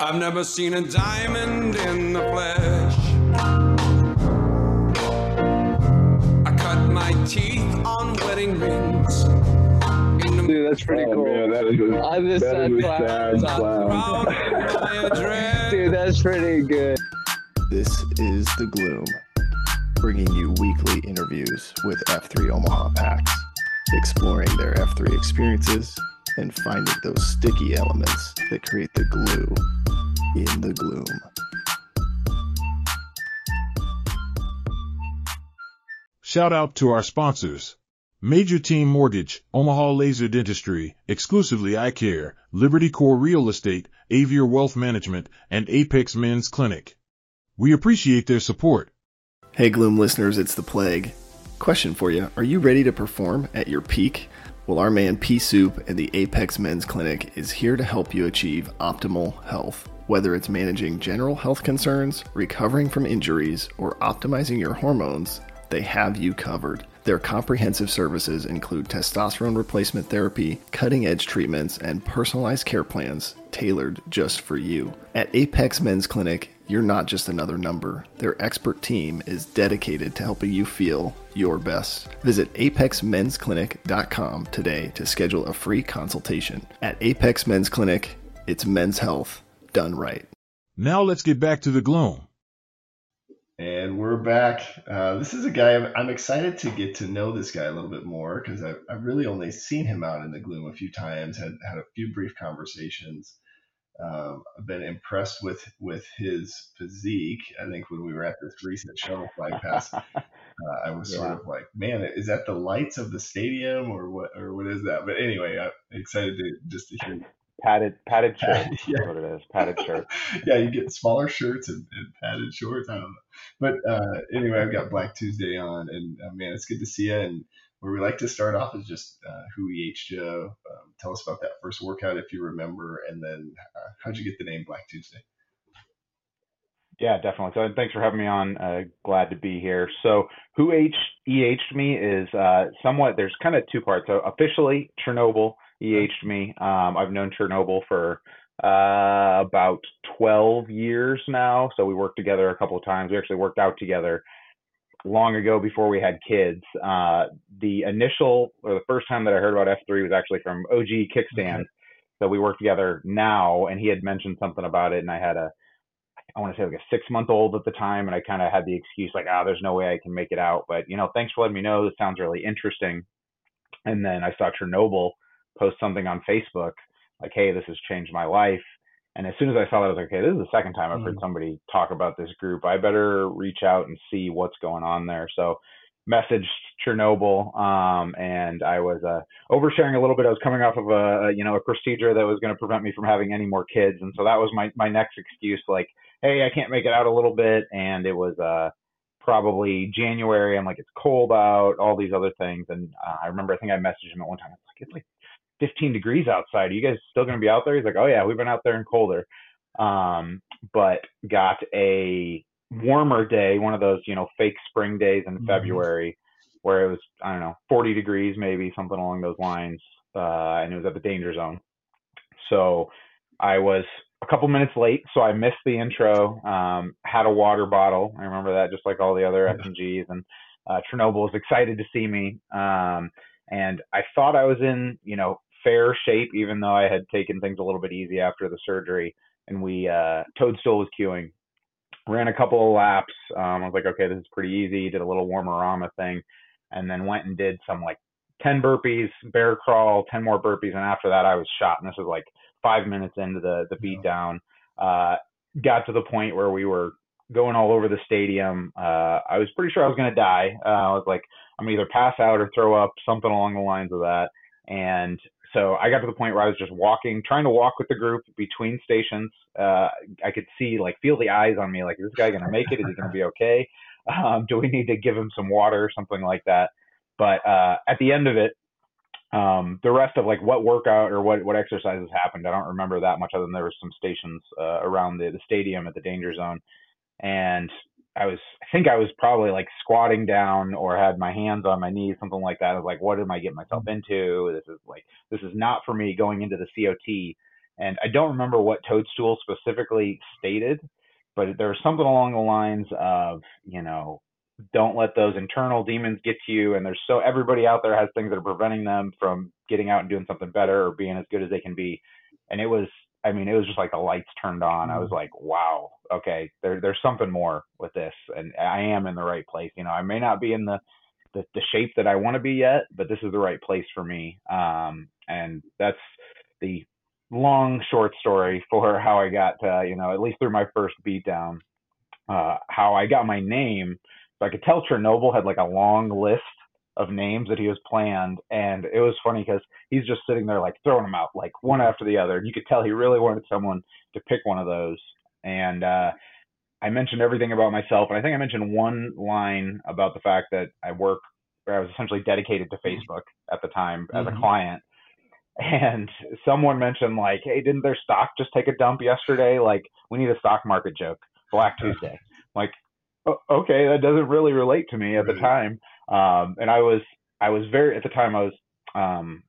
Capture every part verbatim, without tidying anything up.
I've never seen a diamond in the flesh. I cut my teeth on wedding rings. Dude, that's pretty Oh, cool. man, that is a, On this that sad is a clown. sad clown. Proud of my address. Dude, that's pretty good. This is The Gloom, bringing you weekly interviews with F three Omaha Packs, exploring their F three experiences and finding those sticky elements that create the glue in the gloom. Shout out to our sponsors. Major Team Mortgage, Omaha Laser Dentistry, Exclusively Eye Care, Liberty Core Real Estate, Avier Wealth Management, and Apex Men's Clinic. We appreciate their support. Hey Gloom listeners, it's the Plague. Question for you, are you ready to perform at your peak? Well, our man Pea Soup and the Apex Men's Clinic is here to help you achieve optimal health. Whether it's managing general health concerns, recovering from injuries, or optimizing your hormones, they have you covered. Their comprehensive services include testosterone replacement therapy, cutting-edge treatments, and personalized care plans tailored just for you. At Apex Men's Clinic, you're not just another number. Their expert team is dedicated to helping you feel your best. Visit apex mens clinic dot com today to schedule a free consultation. At Apex Men's Clinic, it's men's health done right. Now let's get back to the gloom. And we're back. Uh, this is a guy I'm, I'm excited to get to know this guy a little bit more because I've, I've really only seen him out in the gloom a few times, had had a few brief conversations. Um, I've been impressed with with his physique. I think when we were at this recent shuttle fly pass, uh, I was sort Yeah. of like, man, is that the lights of the stadium or what or what is that? But anyway, I'm excited to just to hear. Padded padded shirt. Yeah. That's what it is. Padded shirt. Yeah, you get smaller shirts and, and padded shorts. I don't know. But uh, anyway, I've got Black Tuesday on, and uh, man, it's good to see you. And where we like to start off is just uh, who E H'd you. Um, tell us about that first workout if you remember, and then uh, how'd you get the name Black Tuesday? Yeah, definitely. So thanks for having me on. Uh, glad to be here. So who H E H'd me is uh, somewhat, there's kind of two parts. So officially, Chernobyl E H'd me. Um, I've known Chernobyl for uh, about twelve years now. So we worked together a couple of times. We actually worked out together long ago before we had kids. Uh, the initial or the first time that I heard about F three was actually from O G Kickstand. Okay. So we work together now, and he had mentioned something about it, and I had a I want to say like a six month old at the time. And I kind of had the excuse like, ah, oh, there's no way I can make it out. But, you know, thanks for letting me know. This sounds really interesting. And then I saw Chernobyl post something on Facebook like, hey, this has changed my life. And as soon as I saw that, I was like, okay, this is the second time I've heard somebody talk about this group. I better reach out and see what's going on there. So messaged Chernobyl, um, and I was uh, oversharing a little bit. I was coming off of a, you know, a procedure that was going to prevent me from having any more kids. And so that was my, my next excuse, like, hey, I can't make it out a little bit. And it was uh, probably January. I'm like, it's cold out, all these other things. And uh, I remember, I think I messaged him at one time. I was like, it's like fifteen degrees outside. Are you guys still going to be out there? He's like, oh yeah, we've been out there and colder. Um, but got a warmer day, one of those, you know, fake spring days in Mhm. February where it was, I don't know, forty degrees, maybe something along those lines. Uh, and it was at the danger zone. So I was a couple minutes late, so I missed the intro, um, had a water bottle. I remember that just like all the other F and Gs. And uh, Chernobyl was excited to see me. Um, and I thought I was in, you know, fair shape, even though I had taken things a little bit easy after the surgery. And we, uh, Toadstool was queuing. Ran a couple of laps. Um, I was like, okay, this is pretty easy. Did a little warmer-rama thing. And then went and did some like ten burpees, bear crawl, ten more burpees. And after that, I was shot. And this was like five minutes into the, the beat down. Uh, got to the point where we were going all over the stadium. Uh, I was pretty sure I was going to die. Uh, I was like, I'm gonna either pass out or throw up, something along the lines of that. And so I got to the point where I was just walking, trying to walk with the group between stations. Uh, I could see, like, feel the eyes on me. Like, is this guy going to make it? Is he going to be okay? Um, do we need to give him some water or something like that? But uh, at the end of it, um, the rest of like what workout or what, what exercises happened, I don't remember that much other than there was some stations uh, around the, the stadium at the danger zone. And I was, I think I was probably like squatting down or had my hands on my knees, something like that. I was like, what am I getting myself into? This is like, this is not for me going into the C O T. And I don't remember what Toadstool specifically stated, but there was something along the lines of, you know, don't let those internal demons get to you. And there's so everybody out there has things that are preventing them from getting out and doing something better or being as good as they can be. And it was, I mean, it was just like the lights turned on. I was like, wow, okay, there, there's something more with this. And I am in the right place. You know, I may not be in the, the, the shape that I want to be yet, but this is the right place for me. Um, and that's the long, short story for how I got, uh, you know, at least through my first beatdown, uh, how I got my name. So I could tell Chernobyl had like a long list of names that he was planned. And it was funny because he's just sitting there like throwing them out like one after the other. And you could tell he really wanted someone to pick one of those. And uh, I mentioned everything about myself. And I think I mentioned one line about the fact that I work, or I was essentially dedicated to Facebook at the time as Mm-hmm. a client. And someone mentioned like, hey, didn't their stock just take a dump yesterday? Like, we need a stock market joke, Black Tuesday. Like, okay, that doesn't really relate to me at the time. Um, and I was, I was very, at the time I was um,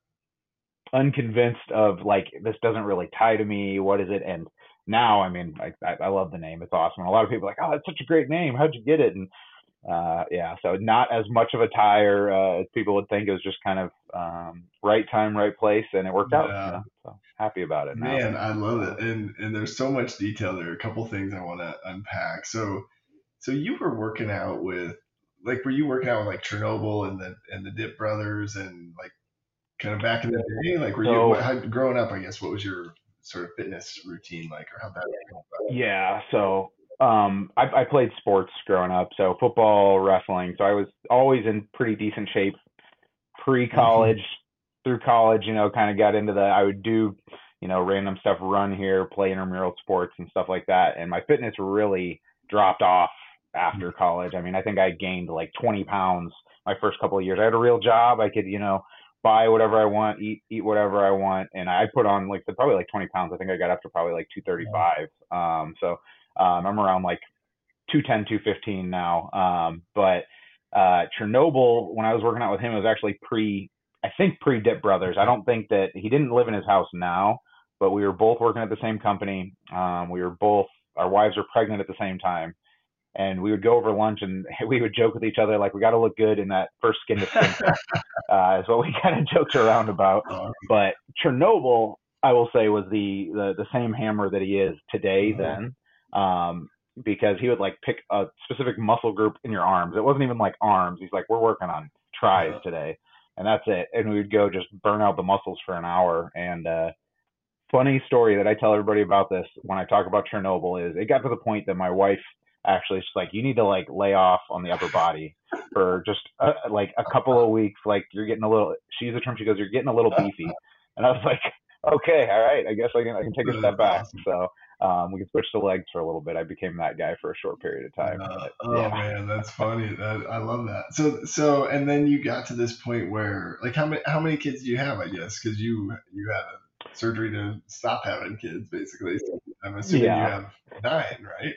unconvinced of like, this doesn't really tie to me. What is it? And now, I mean, I, I, I love the name. It's awesome. And a lot of people are like, oh, that's such a great name. How'd you get it? And uh, yeah, so not as much of a tie or uh, as people would think. It was just kind of um, right time, right place. And it worked out. Yeah. You know? So happy about it now. Man, I love it. And and there's so much detail there. A couple things I want to unpack. So so you were working out with, like, were you working out with like Chernobyl and the and the Dip Brothers and like kind of back in the day? Like, were So- you how, growing up? I guess what was your sort of fitness routine like, or how that? Yeah, so um, I, I played sports growing up, so football, wrestling. So I was always in pretty decent shape pre-college, through college. You know, kind of got into the. I would do, you know, random stuff, run here, play intramural sports and stuff like that. And my fitness really dropped off after college. I mean, I think I gained like twenty pounds my first couple of years. I had a real job. I could, you know, buy whatever I want, eat eat whatever I want, and I put on like probably like twenty pounds. I think I got up to probably like two thirty-five. Um, so um, I'm around like two ten, two fifteen now. Um, but uh, Chernobyl, when I was working out with him, it was actually pre, I think pre Dip Brothers. I don't think that he didn't live in his house now, but we were both working at the same company. Um, we were both, our wives were pregnant at the same time. And we would go over lunch and we would joke with each other, like, we got to look good in that first skin to skin test. Uh, is what we kind of joked around about. But Chernobyl, I will say, was the, the, the same hammer that he is today then. Um, because he would like pick a specific muscle group in your arms. It wasn't even like arms. He's like, we're working on tries today. And that's it. And we would go just burn out the muscles for an hour. And, uh, funny story that I tell everybody about this when I talk about Chernobyl is it got to the point that my wife actually just like, you need to like lay off on the upper body for just uh, like a couple of weeks. Like, you're getting a little, she used the term, she goes, you're getting a little beefy. And I was like, okay, all right, I guess I can, I can take a step back. So um, we can switch to legs for a little bit. I became that guy for a short period of time. Uh, But, oh yeah. man, that's funny. That, I love that. So so and then you got to this point where, like, how many how many kids do you have? I guess because you you had a surgery to stop having kids, basically. So I'm assuming Yeah. you have nine, right?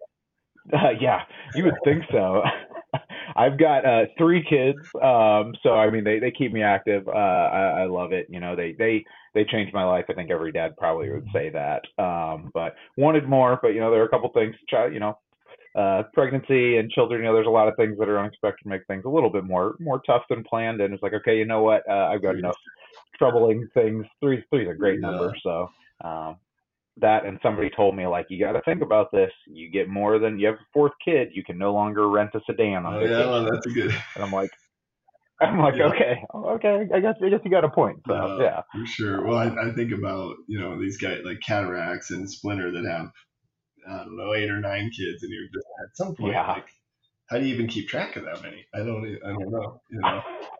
But Uh, yeah, you would think so. I've got uh, three kids, um, so I mean, they, they keep me active. Uh, I, I love it. You know, they they they changed my life. I think every dad probably would say that. Um, but wanted more. But you know, there are a couple things. You know, uh, pregnancy and children. You know, there's a lot of things that are unexpected, make things a little bit more more tough than planned. And it's like, okay, you know what? Uh, I've got enough troubling things. Three three is a great Yeah. number. So. Um, that and somebody told me, like, you got to think about this. You get more than you have a fourth kid, you can no longer rent a sedan on oh vacation. yeah, well, that's a good. And I'm like, I'm like, Yeah. okay, okay, I guess I guess you got a point. So Uh, yeah, for sure. Well, I, I think about, you know, these guys like Cataracts and Splinter that have, I don't know, eight or nine kids, and you're just at some point Yeah. like, how do you even keep track of that many? I don't, e- I don't know. You know.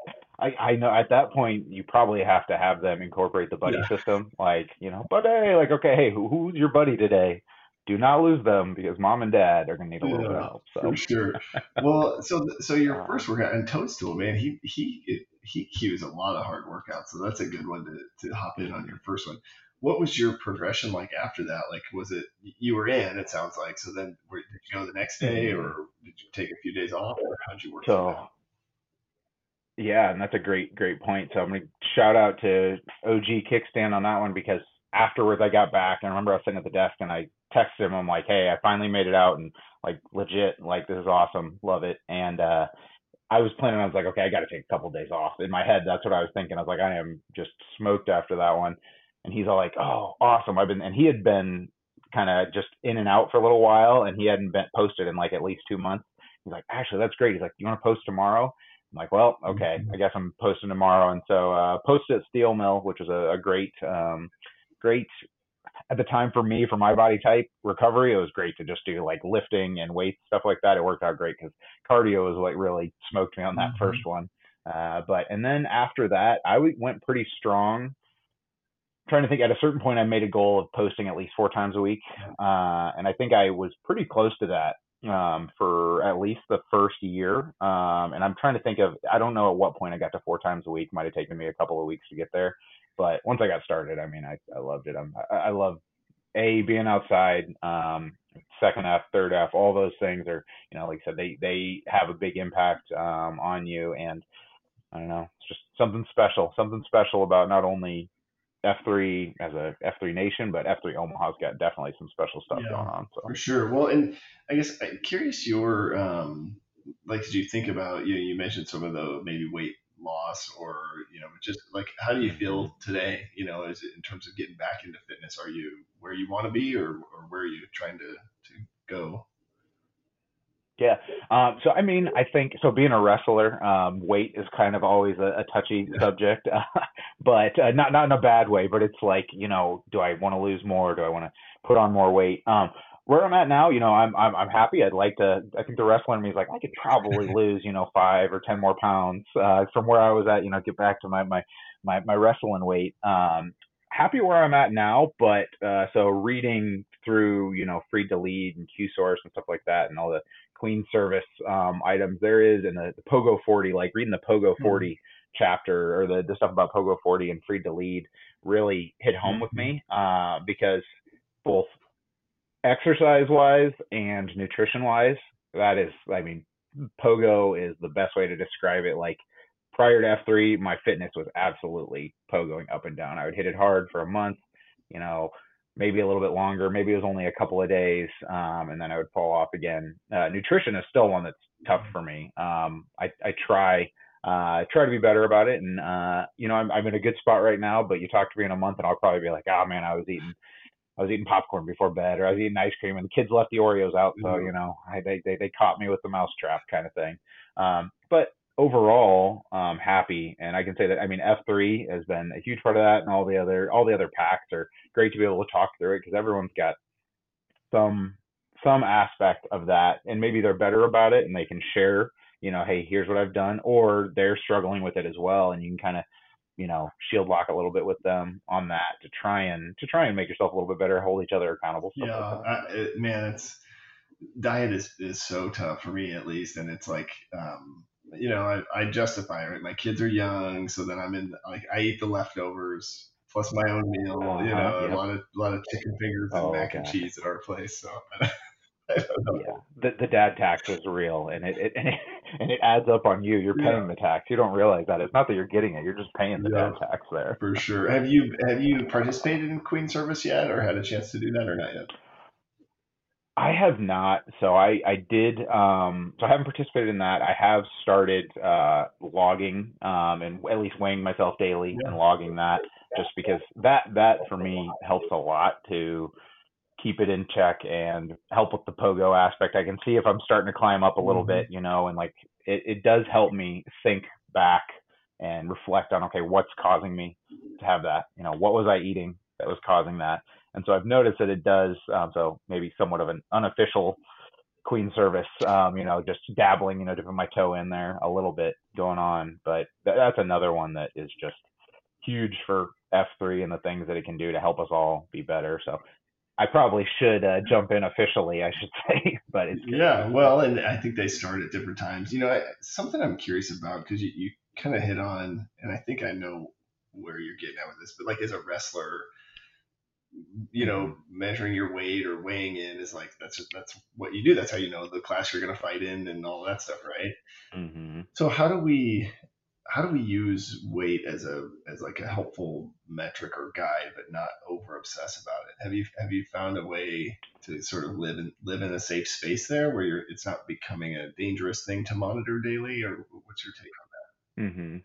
I I know at that point you probably have to have them incorporate the buddy Yeah. system. Like, you know, buddy, like, okay, hey, who, who's your buddy today? Do not lose them because mom and dad are gonna need a little bit of Yeah, help. So for sure. Well, so so your Uh, first workout and Toadstool, man, he he he cues a lot of hard workouts, so that's a good one to to hop in on your first one. What was your progression like after that? Like, was it you were in? It sounds like. So then, where, did you go the next day, or did you take a few days off, or how'd you work through so that? yeah, and that's a great, great point. So I'm gonna shout out to O G Kickstand on that one because afterwards I got back and I remember I was sitting at the desk and I texted him. I'm like, hey, I finally made it out and like legit, like this is awesome. Love it. And, uh, I was planning, I was like, okay, I got to take a couple of days off. In my head, that's what I was thinking. I was like, I am just smoked after that one. And he's all like, oh, awesome. I've been, and he had been kind of just in and out for a little while and he hadn't been posted in like at least two months. He's like, actually, that's great. He's like, you want to post tomorrow? I'm like, well, okay, I guess I'm posting tomorrow. And so, uh, posted at Steel Mill, which was a, a great, um, great at the time for me, for my body type recovery. It was great to just do like lifting and weights, stuff like that. It worked out great because cardio was what really smoked me on that mm-hmm. first one. Uh, but, and then after that, I went pretty strong. I'm trying to think, at a certain point, I made a goal of posting at least four times a week. Uh, and I think I was pretty close to that um, for at least the first year. Um, and I'm trying to think of, I don't know at what point I got to four times a week. Might have taken me a couple of weeks to get there. But once I got started, I mean, I, I loved it. I'm, I, I love a being outside, um, second F, third F, all those things are, you know, like I said, they, they have a big impact, um, on you. And I don't know, it's just something special, something special about not only F three as a F three nation, but F three Omaha's got definitely some special stuff yeah, going on. So. For sure. Well, and I guess I'm curious your, um, like, did you think about, you know, you mentioned some of the maybe weight loss or, you know, just like, how do you feel today, you know, is it in terms of getting back into fitness? Are you where you want to be or, or where are you trying to, to go? Yeah. Um, so, I mean, I think, so being a wrestler, um, weight is kind of always a, a touchy subject, uh, but uh, not, not in a bad way, but it's like, you know, do I want to lose more? Do I want to put on more weight? Um, Where I'm at now, you know, I'm I'm I'm happy. I'd like to. I think the wrestler in me is like, I could probably lose, you know, five or ten more pounds uh, from where I was at. You know, get back to my my my, my wrestling weight. Um, happy where I'm at now, but uh, so reading through, you know, Free to Lead and Q Source and stuff like that, and all the clean service um, items there is, and the, the Pogo forty, like reading the Pogo forty mm-hmm. chapter or the the stuff about Pogo forty and Free to Lead really hit home mm-hmm. with me uh, because both exercise wise and nutrition wise, that is, I mean, Pogo is the best way to describe it. Like prior to F three, my fitness was absolutely pogoing up and down. I would hit it hard for a month, you know, maybe a little bit longer, maybe it was only a couple of days. Um, and then I would fall off again. Uh, nutrition is still one that's tough for me. Um, I, I try, uh, try to be better about it. And, uh, you know, I'm, I'm in a good spot right now, but you talk to me in a month and I'll probably be like, oh man, I was eating I was eating popcorn before bed, or I was eating ice cream, and the kids left the Oreos out, so you know, I, they they they caught me with the mousetrap kind of thing. Um, but overall, um, happy, and I can say that I mean F three has been a huge part of that, and all the other all the other packs are great to be able to talk through it because everyone's got some some aspect of that, and maybe they're better about it, and they can share, you know, hey, here's what I've done, or they're struggling with it as well, and you can kind of, you know, shield lock a little bit with them on that to try and to try and make yourself a little bit better, hold each other accountable. Yeah, like I, it, man, it's diet is, is so tough for me at least, and it's like, um, you know, I, I justify it. Right? My kids are young, so then I'm in like I eat the leftovers plus my own meal. Uh-huh, you know, yep. a lot of a lot of chicken fingers and oh, mac God. and cheese at our place. So. I don't know. Yeah, the the dad tax is real, and it, it and it and it adds up on you. You're paying yeah. the tax. You don't realize that. It's not that you're getting it. You're just paying the yeah, dad tax there. For sure. Have you have you participated in Queen Service yet, or had a chance to do that, or not yet? I have not. So I I did. Um. So I haven't participated in that. I have started uh logging um and at least weighing myself daily yeah. and logging that, just because that that for me helps a lot to keep it in check and help with the pogo aspect. I can see if I'm starting to climb up a little mm-hmm. bit, you know, and like it, it does help me think back and reflect on, okay, what's causing me to have that? You know, what was I eating that was causing that? And so I've noticed that it does. Um, so maybe somewhat of an unofficial Queen Service, um, you know, just dabbling, you know, dipping my toe in there a little bit going on. But th- that's another one that is just huge for F three and the things that it can do to help us all be better. So I probably should uh, jump in officially, I should say, but it's good. Yeah, well, and I think they start at different times. You know, I, something I'm curious about, because you, you kind of hit on, and I think I know where you're getting at with this, but like as a wrestler, you know, measuring your weight or weighing in is like, that's just, that's what you do. That's how you know the class you're going to fight in and all that stuff, right? Mm-hmm. So how do we, how do we use weight as a as like a helpful metric or guide, but not over obsess about it? Have you have you found a way to sort of live in live in a safe space there where you're it's not becoming a dangerous thing to monitor daily, or what's your take on hmm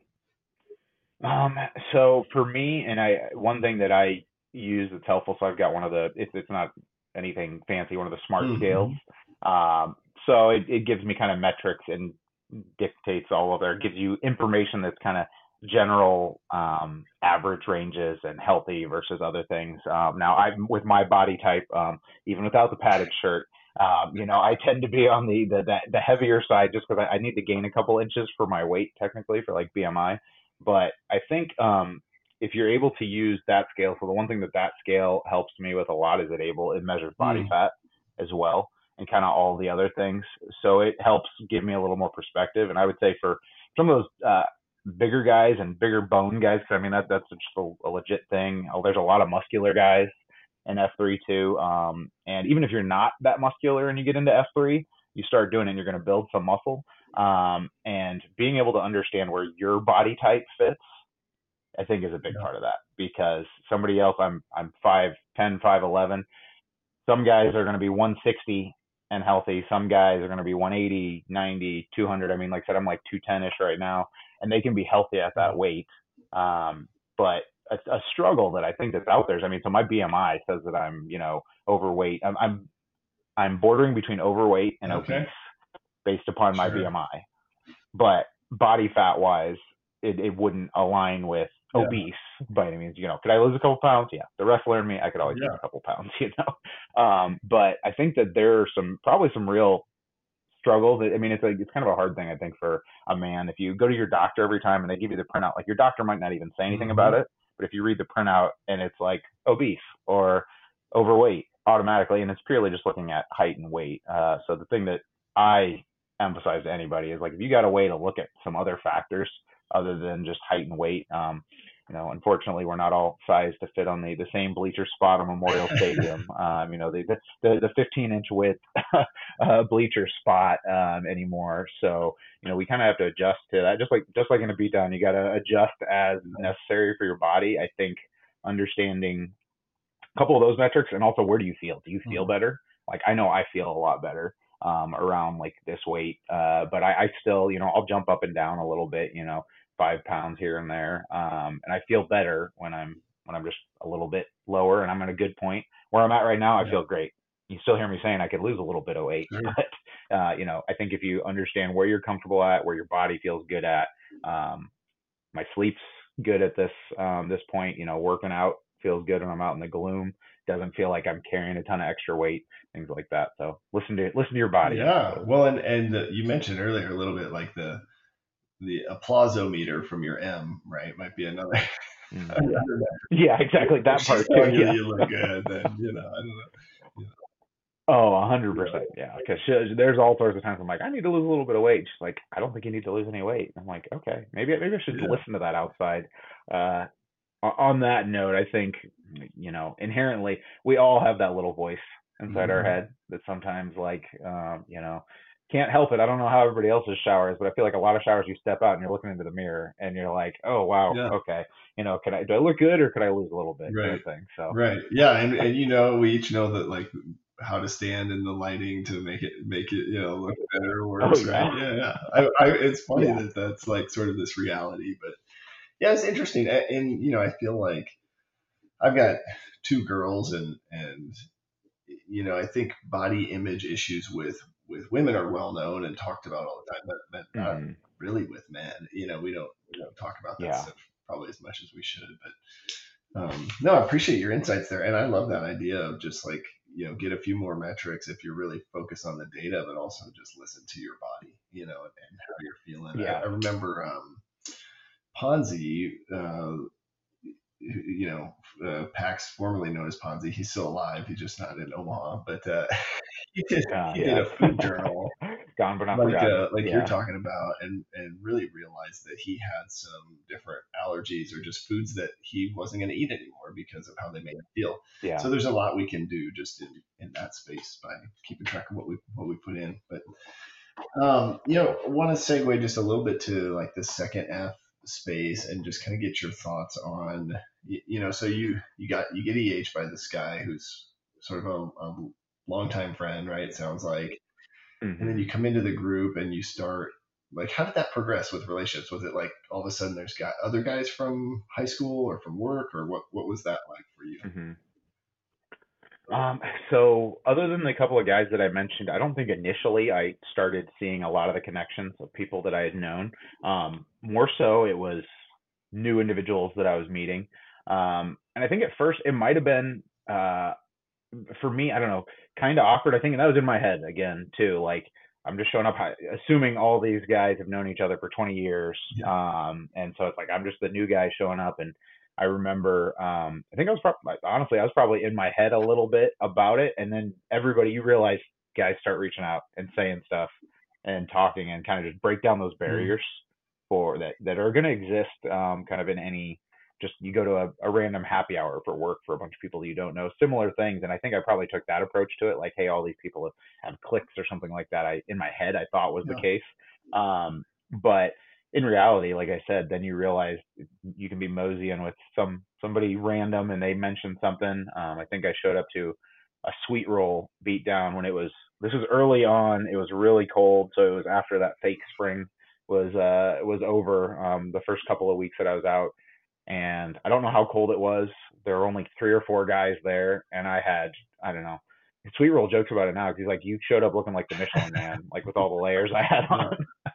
Um, so for me, and I, one thing that I use that's helpful, so I've got one of the, it's, it's not anything fancy, one of the smart that? scales. Mm-hmm. Um, so it, it gives me kind of metrics and dictates all of it, gives you information that's kind of general, um, average ranges and healthy versus other things. Um, now I, with my body type, um, even without the padded shirt, um, you know, I tend to be on the, the, the, the heavier side just because I, I need to gain a couple inches for my weight technically for like B M I. But I think um, if you're able to use that scale, so the one thing that that scale helps me with a lot is it able it measures body Mm. fat as well and kind of all the other things. So it helps give me a little more perspective. And I would say for some of those uh, bigger guys and bigger bone guys, 'cause I mean that that's just a, a legit thing. Oh, there's a lot of muscular guys in F three too. Um, and even if you're not that muscular and you get into F three, you start doing it and you're going to build some muscle. Um, and being able to understand where your body type fits, I think is a big Yeah. part of that, because somebody else, I'm, I'm five ten, five eleven. Some guys are going to be one sixty and healthy. Some guys are going to be one eighty, ninety, two hundred. I mean, like I said, I'm like two ten ish right now, and they can be healthy at that weight. Um, but a, a struggle that I think that's out there is, I mean, so my B M I says that I'm, you know, overweight. I'm, I'm, I'm bordering between overweight and Okay. obese based upon my Sure. B M I. But body fat wise, it, it wouldn't align with Yeah. obese by any means. You know, could I lose a couple pounds? Yeah. The wrestler in me, I could always Yeah. lose a couple pounds, you know. Um, but I think that there are some, probably some real struggles. I mean, it's like, it's kind of a hard thing, I think, for a man. If you go to your doctor every time and they give you the printout, like your doctor might not even say anything Mhm. about it, but if you read the printout and it's like obese or overweight automatically, and it's purely just looking at height and weight. Uh, so the thing that I emphasize to anybody is, like, if you got a way to look at some other factors other than just height and weight, um, you know, unfortunately, we're not all sized to fit on the, the same bleacher spot on Memorial Stadium. Um, you know, the the the fifteen inch width uh, bleacher spot um, anymore. So, you know, we kind of have to adjust to that. Just like just like in a beatdown, you got to adjust as necessary for your body. I think understanding a couple of those metrics, and also, where do you feel? Do you feel better? Like, I know I feel a lot better um, around like this weight, uh, but I, I still, you know, I'll jump up and down a little bit, you know, five pounds here and there, um, and I feel better when I'm when I'm just a little bit lower, and I'm at a good point. Where I'm at right now, I Yeah. feel great. You still hear me saying I could lose a little bit of weight, Sure. but uh, you know, I think if you understand where you're comfortable at, where your body feels good at, um, my sleep's good at this um, this point. You know, working out feels good when I'm out in the gloom. Doesn't feel like I'm carrying a ton of extra weight, things like that. So listen to listen to your body. I Yeah. suppose. Well, and and uh, you mentioned earlier a little bit like the the applausometer from your M, right? Might be another. Mhm. another Yeah, exactly. That If part she's too. telling you Yeah. that you look good, then you know, I don't know. Oh, a hundred percent. Yeah. Because there's all sorts of times I'm like, I need to lose a little bit of weight. She's like, I don't think you need to lose any weight. I'm like, okay, maybe maybe I should Yeah. listen to that outside. Uh, o- on that note, I think, you know, inherently we all have that little voice inside our Mhm. head that sometimes, like, um, you know, can't help it. I don't know how everybody else's shower is, but I feel like a lot of showers you step out and you're looking into the mirror and you're like, oh wow, Yeah. okay, you know, can I do I look good or could I lose a little bit, kind Right. of thing. So Right. Yeah. And and you know, we each know that like how to stand in the lighting to make it make it you know look better or oh worse, yeah, right? Yeah. Yeah. I, I it's funny yeah, that that's like sort of this reality, but yeah, it's interesting. And, and you know, I feel like I've got two girls, and and you know, I think body image issues with with women are well known and talked about all the time, but, but not hmm really with men. You know, we don't we don't talk about that yeah, stuff probably as much as we should. But um, no, I appreciate your insights there, and I love that idea of just like you know get a few more metrics if you're really focused on the data, but also just listen to your body, you know, and, and how you're feeling. I, yeah, I remember um, Ponzi. Uh, you know, uh, Pax, formerly known as Ponzi, he's still alive. He's just not in Omaha, but uh, he did uh, he did yeah. a food journal Gone but not like forgotten. uh, like you're Yeah, talking about, and and really realized that he had some different allergies or just foods that he wasn't going to eat anymore because of how they made him feel. yeah, So there's a lot we can do just in, in that space by keeping track of what we what we put in. But um, you know, I want to segue just a little bit to like the second F, space and just kind of get your thoughts on, you, you know, so you, you got, you get E H by this guy who's sort of a, a longtime friend, right? It sounds like, Mm-hmm. and then you come into the group and you start, like, how did that progress with relationships? Was it like all of a sudden there's got other guys from high school or from work, or what, what was that like for you? Mm-hmm. Um, so other than the couple of guys that I mentioned, I don't think initially I started seeing a lot of the connections of people that I had known. Um, more so it was new individuals that I was meeting. Um, and I think at first it might have been, uh, for me, I don't know, kind of awkward. I think that was in my head again too. Like, I'm just showing up, assuming all these guys have known each other for twenty years. Yeah. Um, and so it's like, I'm just the new guy showing up. And I remember, um, I think I was probably, honestly, I was probably in my head a little bit about it. And then everybody, you realize guys start reaching out and saying stuff and talking and kind of just break down those barriers mm-hmm. for that, that are going to exist, um, kind of in any, just you go to a, a random happy hour for work for a bunch of people that you don't know, similar things. And I think I probably took that approach to it. Like, hey, all these people have, have clicks or something like that. I, in my head, I thought was yeah. the case. Um, but in reality, like I said, then you realize you can be moseying with some, somebody random and they mentioned something. Um, I think I showed up to a sweet roll beat down when it was, this was early on. It was really cold. So it was after that fake spring was, uh, was over, um, the first couple of weeks that I was out. And I don't know how cold it was. There were only three or four guys there. And I had, I don't know, Sweet Roll jokes about it now because he's like, you showed up looking like the Michelin Man, like with all the layers I had on.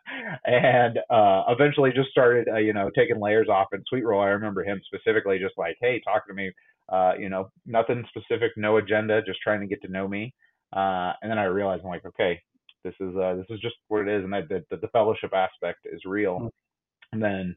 and uh, eventually just started, uh, you know, taking layers off. And Sweet Roll, I remember him specifically just like, hey, talk to me, uh, you know, nothing specific, no agenda, just trying to get to know me. Uh, and then I realized I'm like, okay, this is uh, this is just what it is. And that the, the, the fellowship aspect is real. Mm-hmm. And then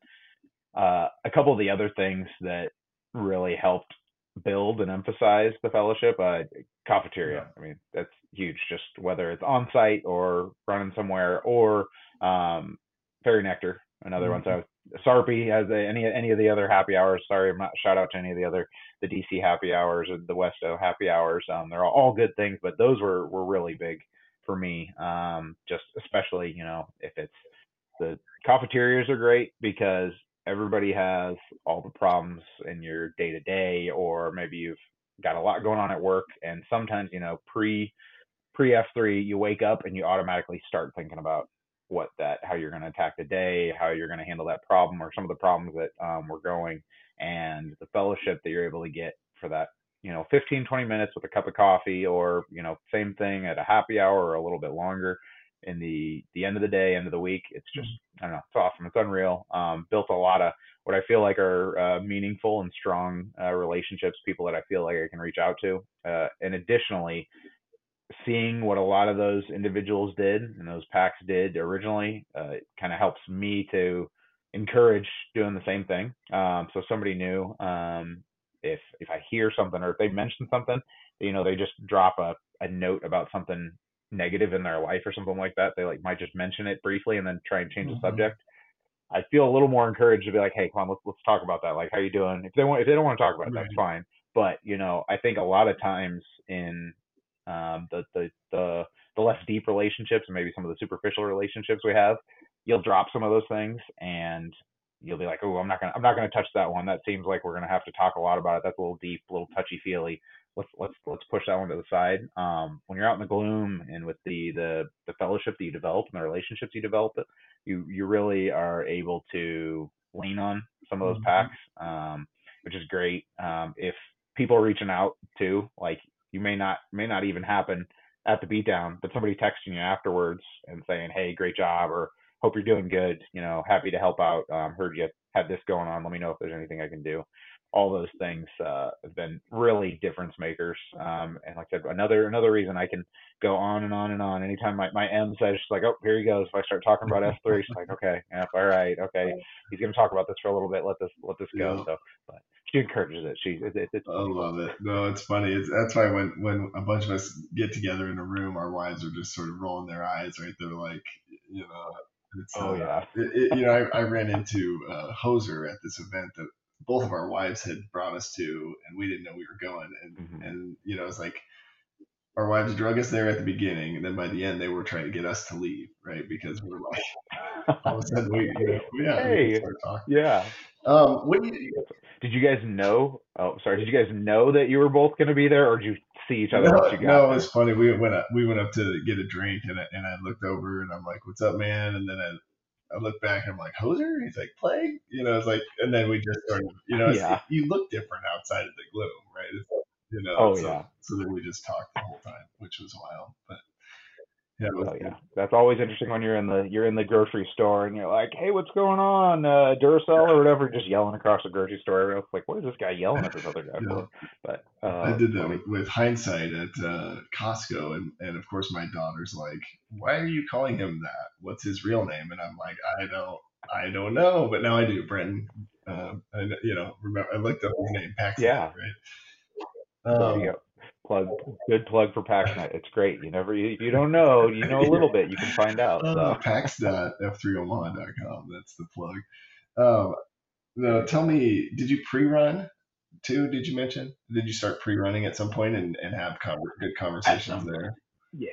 Uh, a couple of the other things that really helped build and emphasize the fellowship, uh, cafeteria. I mean, that's huge, just whether it's on site or running somewhere or um, Fairy Nectar, another mm-hmm. one. So Sarpy has a, any any of the other happy hours. Sorry, I'm not shout out to any of the other, the D C happy hours or the Westo happy hours. Um, they're all, all good things, but those were, were really big for me. Um, just especially, you know, if it's the cafeterias are great because everybody has all the problems in your day to day, or maybe you've got a lot going on at work. And sometimes, you know, pre, pre F three, you wake up and you automatically start thinking about what that, how you're going to attack the day, how you're going to handle that problem or some of the problems that um, were going, and the fellowship that you're able to get for that, you know, fifteen, twenty minutes with a cup of coffee, or, you know, same thing at a happy hour or a little bit longer in the, the end of the day, end of the week. It's just, I don't know, it's awesome. It's unreal. Um, built a lot of what I feel like are uh, meaningful and strong uh, relationships, people that I feel like I can reach out to. Uh, and additionally, seeing what a lot of those individuals did and those packs did originally, uh, it kind of helps me to encourage doing the same thing. Um, so somebody new, um, if, if I hear something or if they mention something, you know, they just drop a, a note about something negative in their life or something like that. They like might just mention it briefly and then try and change mm-hmm. the subject. I feel a little more encouraged to be like, hey, come on, let's let's talk about that. Like, how you doing? If they want, if they don't want to talk about it, that's fine. But you know, I think a lot of times in um, the the the the less deep relationships and maybe some of the superficial relationships we have, you'll drop some of those things and you'll be like, oh, I'm not gonna I'm not gonna touch that one. That seems like we're gonna have to talk a lot about it. That's a little deep, a little touchy feely. Let's let's let's push that one to the side. Um, when you're out in the gloom and with the the the fellowship that you develop and the relationships you develop, you you really are able to lean on some of those packs, um, which is great. Um, if people are reaching out too, like you may not may not even happen at the beatdown, but somebody texting you afterwards and saying, hey, great job, or hope you're doing good. You know, happy to help out. Um, heard you had this going on. Let me know if there's anything I can do. All those things uh, have been really difference makers. Um, and like I said, another another reason I can go on and on and on. Anytime my, my M says, she's like, oh, here he goes. If I start talking about F three, she's like, okay, yeah, all right, okay. He's going to talk about this for a little bit. Let this let this go. Yeah. So, but she encourages it. She it, it, it's I love it. No, it's funny. It's that's why when when a bunch of us get together in a room, our wives are just sort of rolling their eyes, right? They're like, you know. It's, oh uh, yeah. It, it, you know, I, I ran into uh, Hoser at this event that both of our wives had brought us to, and we didn't know we were going. And, mm-hmm. and you know, it's like our wives drug us there at the beginning, and then by the end, they were trying to get us to leave, right? Because we were like, all of a sudden we, you know, yeah, we can Hey, start talking. yeah. Um, what do you? Did you guys know? Oh, sorry. Did you guys know that you were both going to be there, or did you see each other once No, you got no, it was there? funny. We went up, we went up to get a drink, and I, and I looked over, and I'm like, "What's up, man?" And then I, I looked back, and I'm like, "Hoser?" He's like, "Plague?" You know, it's like, and then we just started. You know, it's, Yeah. you look different outside of the gloom, right? It's, you know, Oh so yeah. so then we just talked the whole time, which was wild. But yeah, it was Oh good. yeah. That's always interesting when you're in the you're in the grocery store and you're like, hey, what's going on? Uh, Duracell or whatever, just yelling across the grocery store. Everyone's like, what is this guy yelling at this other guy You for? know, But I uh, did that funny. with, with hindsight at uh, Costco, and, and of course my daughter's like, "Why are you calling him that? What's his real name?" And I'm like, "I don't, I don't know, but now I do." Brenton, um, and you know, remember I looked up his name, Paxnet, Yeah. right? There you Um, go. Plug. Good plug for PaxNet. It's great. You never. You, if you don't know, you know a little bit. You can find out. uh, So pax dot f three omaha dot com. That's the plug. Um, there no, you tell go. me, did you pre-run too? Did you mention? Did you start pre-running at some point and, and have con- good At conversations some point. there? Yeah.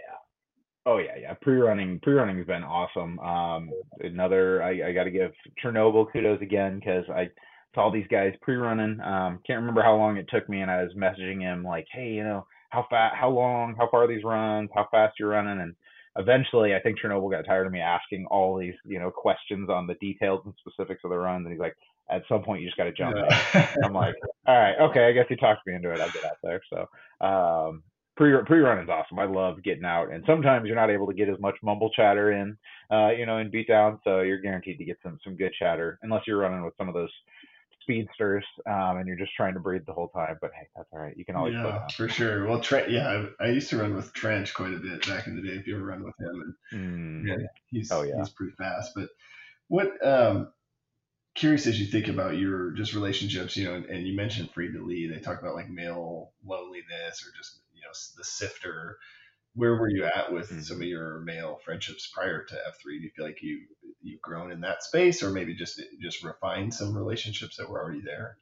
Oh yeah, yeah. Pre-running, pre-running has been awesome. Um, another, I, I got to give Chernobyl kudos again because I saw these guys pre-running. Um, can't remember how long it took me, and I was messaging him like, hey, you know, how fast, how long, how far are these runs, how fast you're running, and eventually, I think Chernobyl got tired of me asking all these, you know, questions on the details and specifics of the runs, and he's like, at some point, you just got to jump in. Yeah. I'm like, all right, okay, I guess you talked me into it. I'll get out there. So, um, pre pre run is awesome. I love getting out, and sometimes you're not able to get as much mumble chatter in, uh, you know, in beatdown. So you're guaranteed to get some some good chatter, unless you're running with some of those speedsters, um, and you're just trying to breathe the whole time. But hey, that's all right. You can always slow Yeah, down. for sure. Well, Trent, yeah, I, I used to run with Trench quite a bit back in the day. If you ever run with him, and Mm. yeah, he's Oh yeah. he's pretty fast. But what um curious as you think about your just relationships, you know, and, and you mentioned free to lead. They talk about like male loneliness or just you know the sifter. Where were you at with some Mm-hmm. of your male friendships prior to F three? Do you feel like you you've grown in that space, or maybe just just refined some relationships that were already there?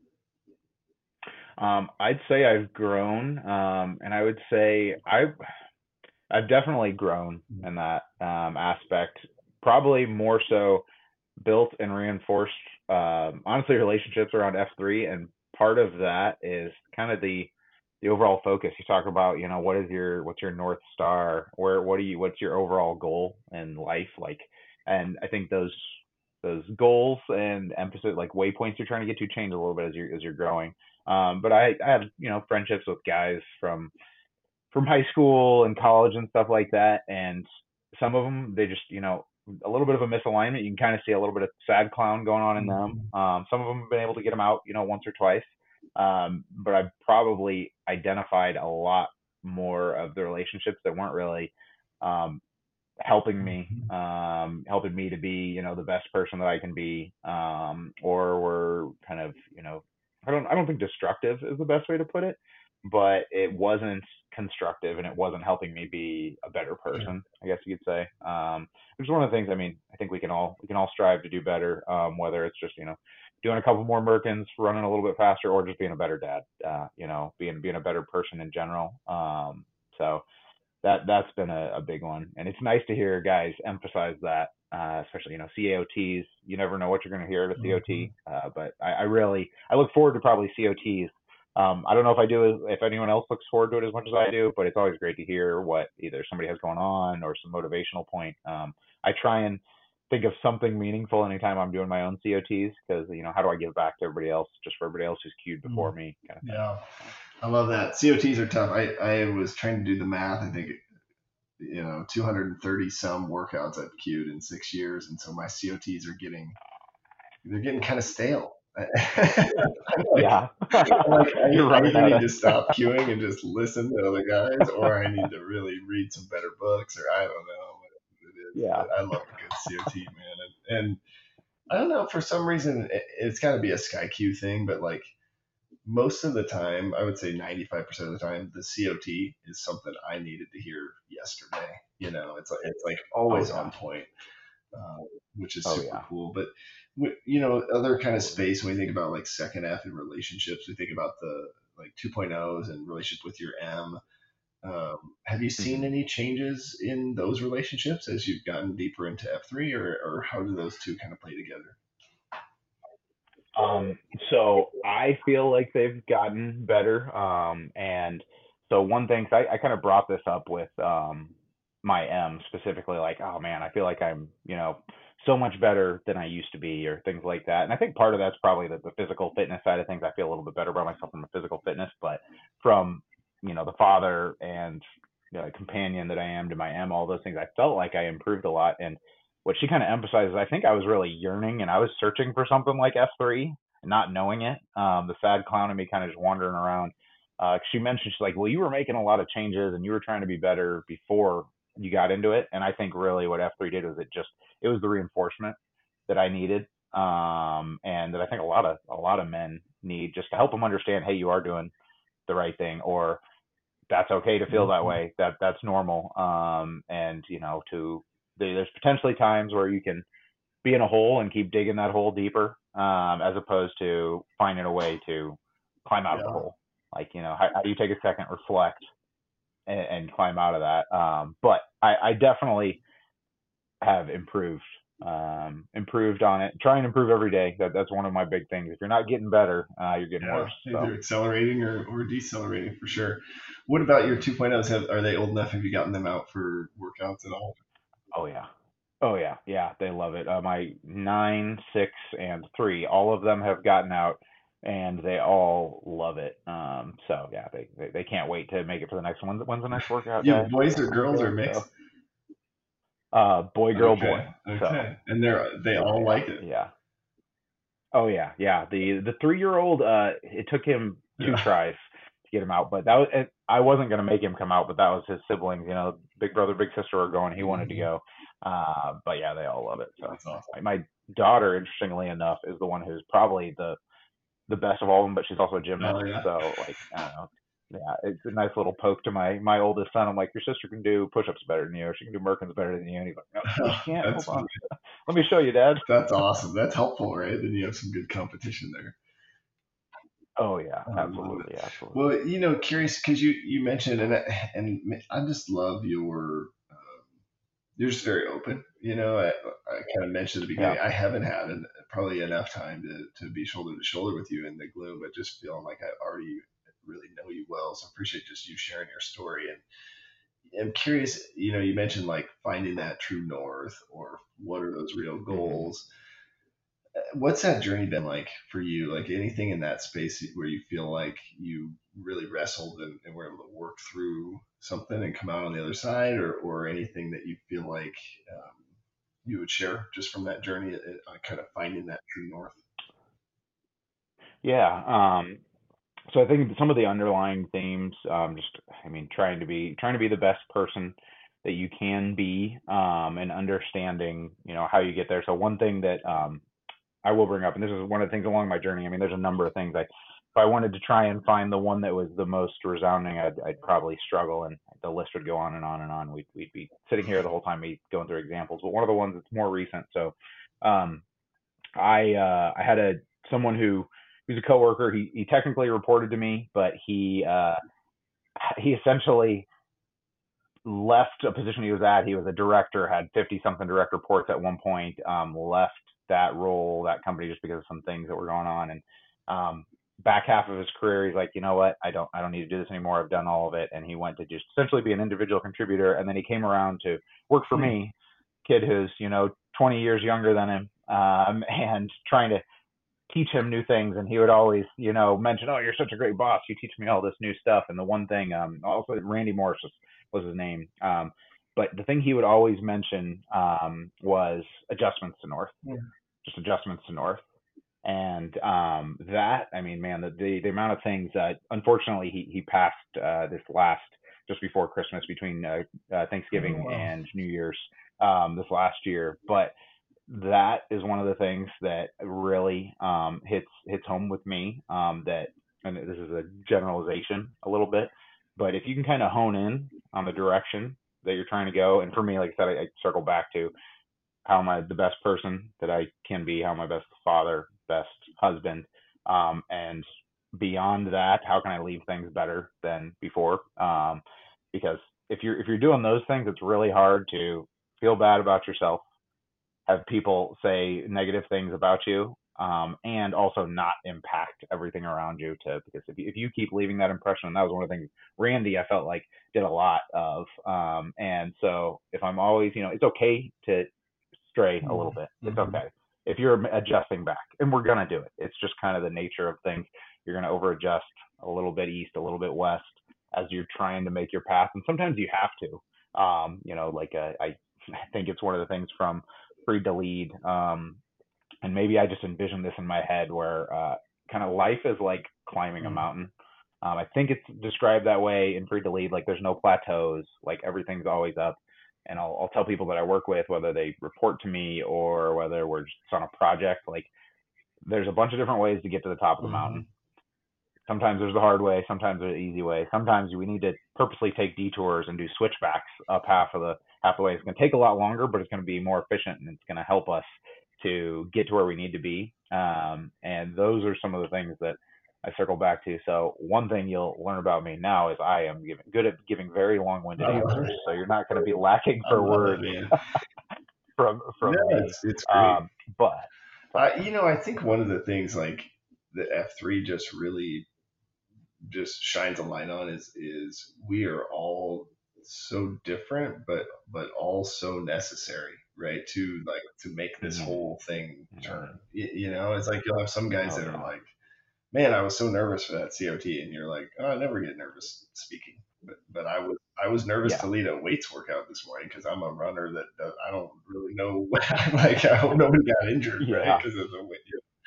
Um, I'd say I've grown, um, and I would say I've I've definitely grown in that um, aspect. Probably more so built and reinforced, um, honestly, relationships around F three, and part of that is kind of the the overall focus. You talk about, you know, what is your what's your north star? Where what do you what's your overall goal in life like? And I think those those goals and emphasis, like waypoints you're trying to get to, change a little bit as you're as you're growing. Um, but I, I had you know friendships with guys from from high school and college and stuff like that. And some of them, they just, you know, a little bit of a misalignment. You can kind of see a little bit of sad clown going on in them. Um, some of them have been able to get them out, you know, once or twice. Um, but I've probably identified a lot more of the relationships that weren't really um, helping me, um, helping me to be, you know, the best person that I can be, um, or were kind of, you know, I don't, I don't think destructive is the best way to put it, but it wasn't constructive and it wasn't helping me be a better person, I guess you could say. Um, which is one of the things. I mean, I think we can all, we can all strive to do better, um, whether it's just, you know, doing a couple more Merkins, running a little bit faster, or just being a better dad, uh, you know, being, being a better person in general. Um, so, that that's been a, a big one, and it's nice to hear guys emphasize that, uh, especially you know C A O Ts. You never know what you're going to hear at a C O T, uh, but I, I really I look forward to probably C O Ts. Um, I don't know if I do if anyone else looks forward to it as much as I do, but it's always great to hear what either somebody has going on or some motivational point. Um, I try and think of something meaningful anytime I'm doing my own C O Ts because you know how do I give back to everybody else just for everybody else who's queued before me kind of thing. Yeah, I love that. C O Ts are tough. I, I was trying to do the math. I think, you know, two hundred thirty some workouts I've queued in six years. And so my C O Ts are getting, they're getting kind of stale. I'm like, Yeah, I'm like you're I, I running either out need of. to stop queuing and just listen to other guys, or I need to really read some better books, or I don't know what it is. Yeah. But I love a good C O T, man. And, and I don't know, for some reason, it, it's got to be a SkyQ thing, but like, most of the time, I would say ninety-five percent of the time, the C O T is something I needed to hear yesterday. You know, it's like, it's like Oh always yeah. on point, uh, which is Oh super yeah. cool. But, you know, other kind of Absolutely. space when we think about like second F in relationships, we think about the like two point ohs and relationship with your M. Um, have you seen Mhm. any changes in those relationships as you've gotten deeper into F three, or, or how do those two kind of play together? Um, so I feel like they've gotten better. Um, and so one thing, 'cause I, I kind of brought this up with um, my M specifically, like, oh man, I feel like I'm, you know, so much better than I used to be, or things like that. And I think part of that's probably the, the physical fitness side of things. I feel a little bit better about myself from a physical fitness, but from, you know, the father and you know, companion that I am to my M, all those things, I felt like I improved a lot. And what she kind of emphasizes, I think I was really yearning and I was searching for something like F three, not knowing it. Um, the sad clown in me kind of just wandering around. Uh, she mentioned, she's like, well, you were making a lot of changes and you were trying to be better before you got into it. And I think really what F three did was it just, it was the reinforcement that I needed. Um, and that I think a lot of, a lot of men need, just to help them understand, hey, you are doing the right thing, or that's okay to feel that way. That that's normal. Um, and you know, to there's potentially times where you can be in a hole and keep digging that hole deeper, um, as opposed to finding a way to climb out of the Yeah. hole. Like, you know, how, how do you take a second, reflect, and, and climb out of that? Um, but I, I definitely have improved, um, improved on it. Try and improve every day. That that's one of my big things. If you're not getting better, uh, you're getting Yeah, worse. So, either accelerating or, or decelerating for sure. What about your 2.0s? Have, are they old enough? Have you gotten them out for workouts at all? oh yeah. Oh yeah, yeah, they love it. Uh, my nine, six, and three, all of them have gotten out, and they all love it. Um, so yeah, they, they they can't wait to make it for the next one. When's the next workout, You have guys? boys or Oh my girls or god. mixed? So, uh, boy, girl, Okay, boy. So okay, and they're they yeah, all yeah, like it. yeah. Oh yeah, yeah. The the three year old, uh, it took him two Yeah, tries to get him out, but that was it, I wasn't gonna make him come out, but that was his siblings. You know, big brother, big sister were going. He wanted to go. Uh, but yeah, they all love it. So that's awesome. my, my daughter, interestingly enough, is the one who's probably the the best of all of them, but she's also a gymnast. Oh yeah, So like, I don't know. Yeah, it's a nice little poke to my my oldest son. I'm like, your sister can do push-ups better than you. She can do Merkins better than you. And he's like, no, no, she can't. that's Hold on, let me show you, Dad. that's awesome. That's helpful, right? Then you have some good competition there. Oh yeah, I love it. absolutely, absolutely. Well, you know, curious because you you mentioned and I- and I just love your um, you're just very open. You know, I, I kind of mentioned at the Yeah. beginning, I haven't had an, probably enough time to, to be shoulder to shoulder with you in the gloom, but just feeling like I already really know you well. So I appreciate just you sharing your story. And I'm curious, you know, you mentioned like finding that true north or what are those real hmm goals? What's that journey been like for you? Like anything in that space where you feel like you really wrestled and, and were able to work through something and come out on the other side, or, or anything that you feel like um, you would share just from that journey at, at kind of finding that true north? Yeah. Um, so I think some of the underlying themes, um, just I mean, trying to be trying to be the best person that you can be, um, and understanding, you know, how you get there. So one thing that um, I will bring up, and this is one of the things along my journey. I mean, there's a number of things. I, if I wanted to try and find the one that was the most resounding, I'd, I'd probably struggle, and the list would go on and on and on. We'd we'd be sitting here the whole time, me going through examples. But one of the ones that's more recent. So, um, I uh, I had a someone who who's a coworker. He he technically reported to me, but he uh, he essentially left a position he was at. He was a director, had fifty something direct reports at one point. Um, left that role, that company, just because of some things that were going on. And um, back half of his career, he's like, you know what, I don't I don't need to do this anymore. I've done all of it. And he went to just essentially be an individual contributor. And then he came around to work for Hmm. me, kid who's you know twenty years younger than him, um, and trying to teach him new things. And he would always, you know, mention, "Oh, you're such a great boss. You teach me all this new stuff." And the one thing, um, also Randy Morris was, was his name. Um, but the thing he would always mention um, was adjustments to North, just adjustments to North. And um, that, I mean, man, the, the the amount of things that unfortunately he he passed uh, this last just before Christmas, between uh, uh, Oh, Thanksgiving wow. and New Year's, um, this last year. But that is one of the things that really um, hits hits home with me. Um, that, and this is a generalization a little bit, but if you can kind of hone in on the direction that you're trying to go, and for me, like I said, I, I circle back to how am I the best person that I can be, how am I best father, best husband, um, and beyond that, how can I leave things better than before? Um, because if you're if you're doing those things, it's really hard to feel bad about yourself, have people say negative things about you, um, and also not impact everything around you. To because if you, if you keep leaving that impression, and that was one of the things Randy I felt like did a lot of, um, and so if I'm always, you know, it's okay to stray a little bit. It's Mhm. okay if you're adjusting back, and we're gonna do it. It's just kind of the nature of things. You're gonna over adjust a little bit east, a little bit west as you're trying to make your path, and sometimes you have to. Um, you know, like uh, I, I think it's one of the things from Free to Lead, um, and maybe I just envision this in my head where uh, kind of life is like climbing a Mm. mountain. Um, I think it's described that way in Free to Lead. Like there's no plateaus. Like everything's always up. And I'll, I'll tell people that I work with, whether they report to me or whether we're just on a project, like there's a bunch of different ways to get to the top of the Mhm. mountain. Sometimes there's the hard way. Sometimes there's the easy way. Sometimes we need to purposely take detours and do switchbacks up half of the half the way. It's going to take a lot longer, but it's going to be more efficient, and it's going to help us to get to where we need to be. Um, and those are some of the things that I circle back to. So one thing you'll learn about me now is I am giving, good at giving very long-winded I love answers. it. So you're not going to be lacking I for love words it, man. from from No, me. it's it's great. Um, but I, you know, I think one of the things like that F three just really just shines a light on is is we are all so different, but but all so necessary, right? To like to make this Mhm. whole thing Mhm. turn. You, you know, it's like you'll have some guys Oh, that are yeah. like, "Man, I was so nervous for that C O T," and you're like, "Oh, I never get nervous speaking." But but I was I was nervous Yeah. to lead a weights workout this morning because I'm a runner that does, I don't really know like I hope nobody got injured, right? Yeah. Because of the weight.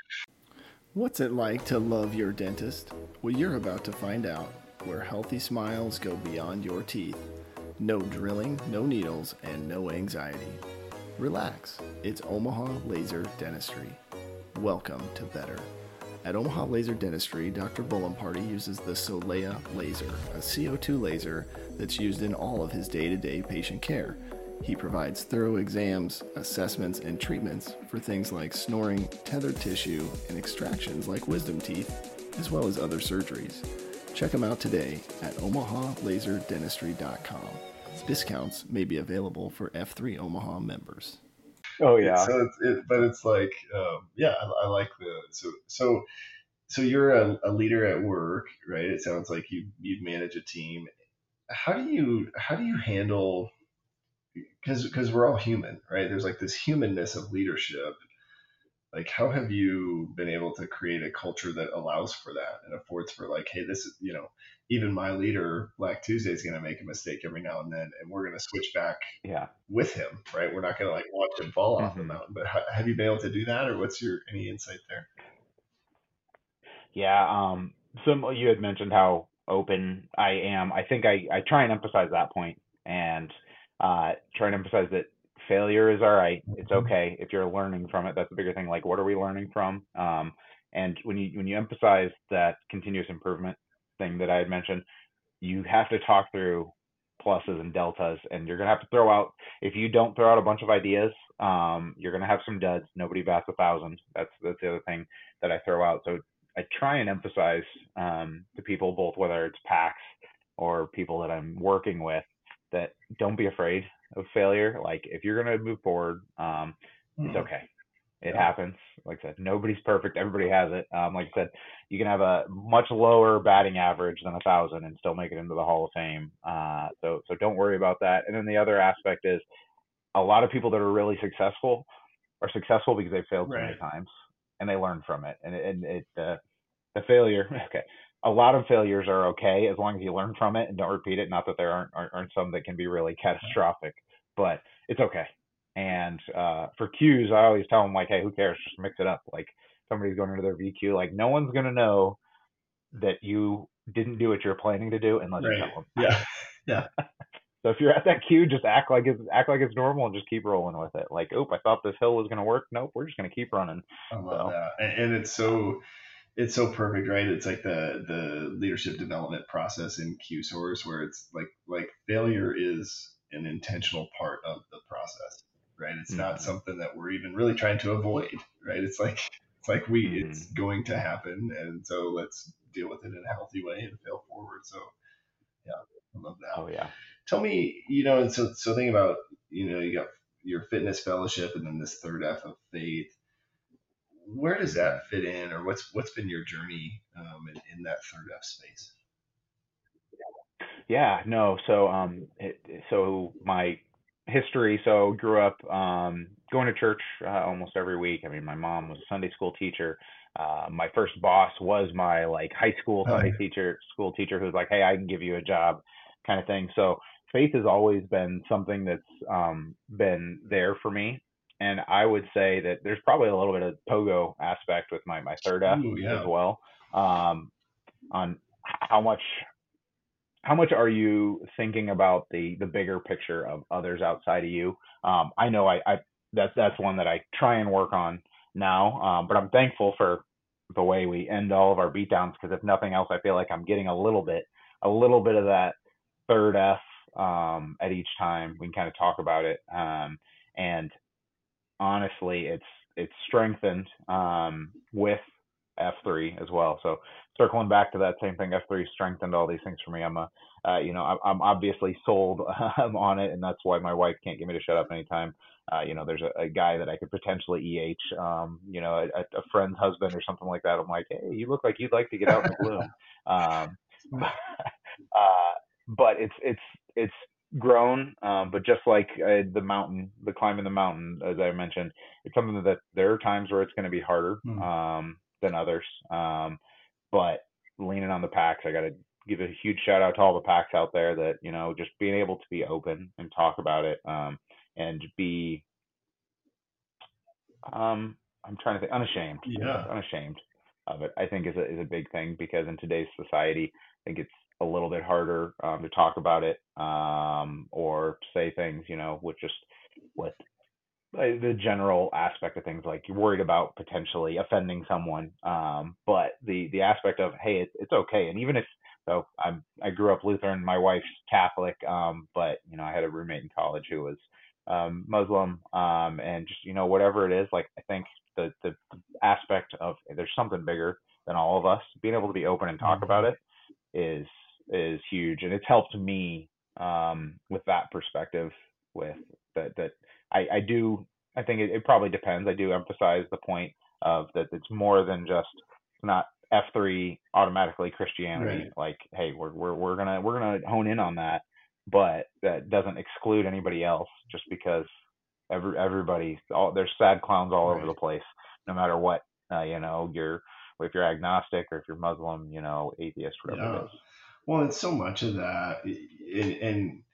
What's it like to love your dentist? Well, you're about to find out, where healthy smiles go beyond your teeth. No drilling, no needles, and no anxiety. Relax, it's Omaha Laser Dentistry. Welcome to better. At Omaha Laser Dentistry, Doctor Bullenparty uses the Solea laser, a C O two laser that's used in all of his day-to-day patient care. He provides thorough exams, assessments, and treatments for things like snoring, tethered tissue, and extractions like wisdom teeth, as well as other surgeries. Check him out today at omaha laser dentistry dot com. Discounts may be available for F three Omaha members. Oh yeah. So it's it, but it's like um, yeah, I, I like the so so so you're a, a leader at work, right? It sounds like you you manage a team. How do you how do you handle because because we're all human, right? There's like this humanness of leadership. Like, how have you been able to create a culture that allows for that and affords for like, hey, this is, you know, even my leader, Black Tuesday, is going to make a mistake every now and then, and we're going to switch back Yeah. with him, right? We're not going to like watch him fall off the Mhm. mountain. But ha- have you been able to do that, or what's your any insight there? Yeah. Um, some you had mentioned how open I am. I think I, I try and emphasize that point, and uh, try and emphasize that failure is all right. It's okay if you're learning from it. That's a bigger thing. Like, what are we learning from? Um, and when you when you emphasize that continuous improvement thing that I had mentioned, you have to talk through pluses and deltas, and you're gonna have to throw out. If you don't throw out a bunch of ideas, um, you're gonna have some duds. Nobody bats a thousand. That's that's the other thing that I throw out. So I try and emphasize um, to people, both whether it's PACs or people that I'm working with, that don't be afraid of failure. Like if you're gonna move forward, um, it's okay. It Yeah. happens. Like I said, nobody's perfect. Everybody has it. Um, like I said, you can have a much lower batting average than a thousand and still make it into the Hall of Fame. Uh, so so don't worry about that. And then the other aspect is a lot of people that are really successful are successful because they failed so many Right. times and they learn from it. And it, and it uh, the failure. Okay, a lot of failures are okay as long as you learn from it and don't repeat it. Not that there aren't aren't, aren't some that can be really catastrophic, but it's okay. And uh, for cues, I always tell them like, hey, who cares? Just mix it up. Like somebody's going into their V Q, like no one's gonna know that you didn't do what you're planning to do unless you Right. tell them. Yeah. Yeah. So if you're at that cue, just act like it's act like it's normal and just keep rolling with it. Like, oop, I thought this hill was gonna work. Nope, we're just gonna keep running. I love So that, and, and it's so it's so perfect, right? It's like the the leadership development process in Q source where it's like like failure is an intentional part of the process, right? It's not Mhm. something that we're even really trying to avoid, right? It's like it's like we Mhm. it's going to happen, and so let's deal with it in a healthy way and fail forward. So yeah, I love that. Oh yeah. Tell me, you know, and so so think about, you know, you got your fitness fellowship and then this third F of faith. Where does that fit in, or what's what's been your journey um, in, in that third F space? Yeah, no. So, um, it, so my history. So, grew up um, going to church uh, almost every week. I mean, my mom was a Sunday school teacher. Uh, my first boss was my like high school Oh, Sunday yeah. teacher, school teacher, who's like, "Hey, I can give you a job," kind of thing. So, faith has always been something that's um, been there for me. And I would say that there's probably a little bit of pogo aspect with my my third F Ooh, as yeah. well. Um, on how much how much are you thinking about the the bigger picture of others outside of you? Um, I know I, I that's that's one that I try and work on now, um, but I'm thankful for the way we end all of our beatdowns, because if nothing else, I feel like I'm getting a little bit a little bit of that third F um, at each time. We can kind of talk about it, um, and honestly, it's it's strengthened um, with F three as well. So circling back to that same thing, F three strengthened all these things for me. I'm a, uh, you know, I'm, I'm obviously sold um, on it, and that's why my wife can't get me to shut up anytime. Uh, you know, there's a, a guy that I could potentially E H, um, you know, a, a friend's husband or something like that. I'm like, hey, you look like you'd like to get out in the gloom. Um, but, uh, but it's it's it's grown, um, but just like uh, the mountain, the climbing the mountain, as I mentioned, it's something that there are times where it's going to be harder Hmm. um, than others. Um, but leaning on the packs, I got to give a huge shout out to all the packs out there that, you know, just being able to be open and talk about it, um, and be, um, I'm trying to think, unashamed. I guess Yeah. unashamed of it, I think is a is a big thing, because in today's society, I think it's a little bit harder um, to talk about it, um, or say things, you know, with just with uh, the general aspect of things, like you're worried about potentially offending someone, um but the the aspect of, hey, it's, it's okay. And even if, so i'm I grew up Lutheran, my wife's Catholic, um but you know, I had a roommate in college who was um Muslim, um and just, you know, whatever it is, like, I think the the aspect of there's something bigger than all of us, being able to be open and talk about Mhm. it is is huge, and it's helped me um with that perspective, with that that I, I do. I think it, it probably depends. I do emphasize the point of that it's more than just not F three automatically Christianity. Right. Like, hey, we're we're we're gonna we're gonna hone in on that, but that doesn't exclude anybody else, just because every everybody, all there's sad clowns all over Right. the place, no matter what, uh, you know, you're, if you're agnostic or if you're Muslim, you know, atheist, whatever it Yeah. is. Well, it's so much of that, and, and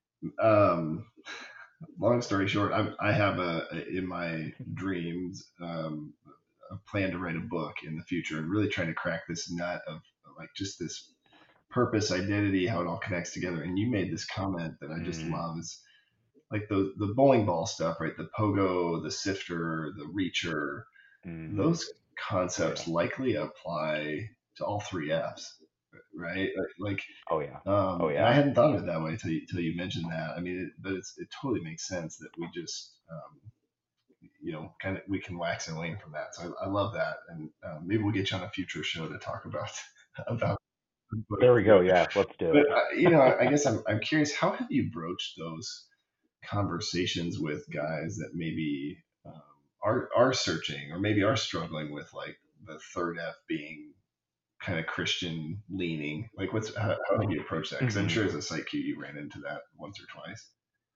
um, long story short, I, I have a in my dreams um, a plan to write a book in the future and really trying to crack this nut of like just this purpose, identity, how it all connects together. And you made this comment that I just Mm, love is like the the bowling ball stuff, right? The pogo, the sifter, the reacher. mm-hmm. Those Oh yeah. concepts likely apply to all three Fs, right? Like, Oh yeah. Oh um, and I yeah. hadn't thought of it that way until you, till you mentioned that. I mean, it, but it's, it totally makes sense that we just, um, you know, kind of we can wax and wane from that. So I, I love that, and um, maybe we'll get you on a future show to talk about about. But, There we go. Yeah, let's do but it. uh, you know, I guess I'm I'm curious, how have you broached those conversations with guys that maybe um, are are searching or maybe are struggling with like the third F being kind of Christian leaning? Like, what's how, how do you approach that? Because I'm Hmm. sure as a psych Q, you ran into that once or twice.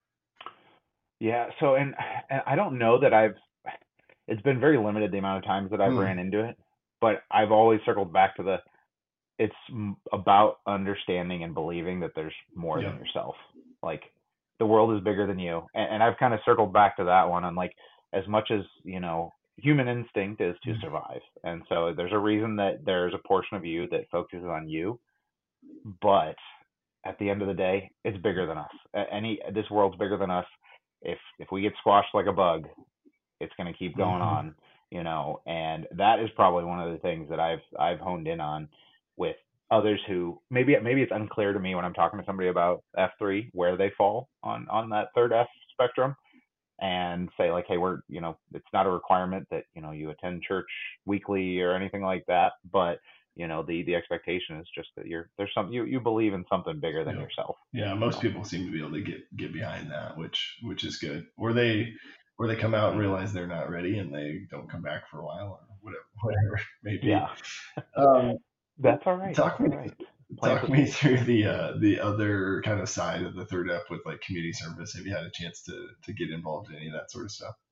Yeah. So, and, and I don't know that I've. It's been very limited the amount of times that I've Hmm. ran into it, but I've always circled back to the. It's m- about understanding and believing that there's more Yeah. than yourself. Like, the world is bigger than you, and, and I've kind of circled back to that one. And like, as much as, you know, human instinct is to Hmm. survive, and so there's a reason that there's a portion of you that focuses on you, but at the end of the day, it's bigger than us. Any This world's bigger than us. If if we get squashed like a bug, it's going to keep going Hmm. on, you know. And that is probably one of the things that I've I've honed in on with others who maybe maybe it's unclear to me when I'm talking to somebody about F three where they fall on on that third F spectrum, and say like, hey, we're, you know, it's not a requirement that, you know, you attend church weekly or anything like that, but you know, the the expectation is just that you're there's some you you believe in something bigger than Yeah. yourself. Yeah, most So, people seem to be able to get get behind that, which which is good. Or they or they come out and realize they're not ready and they don't come back for a while or whatever whatever it may be. yeah, Um, that's all right. talk That's me all right. talk Plant the me seed. through the uh, the other kind of side of the third F with like community service. Have you had a chance to to get involved in any of that sort of stuff?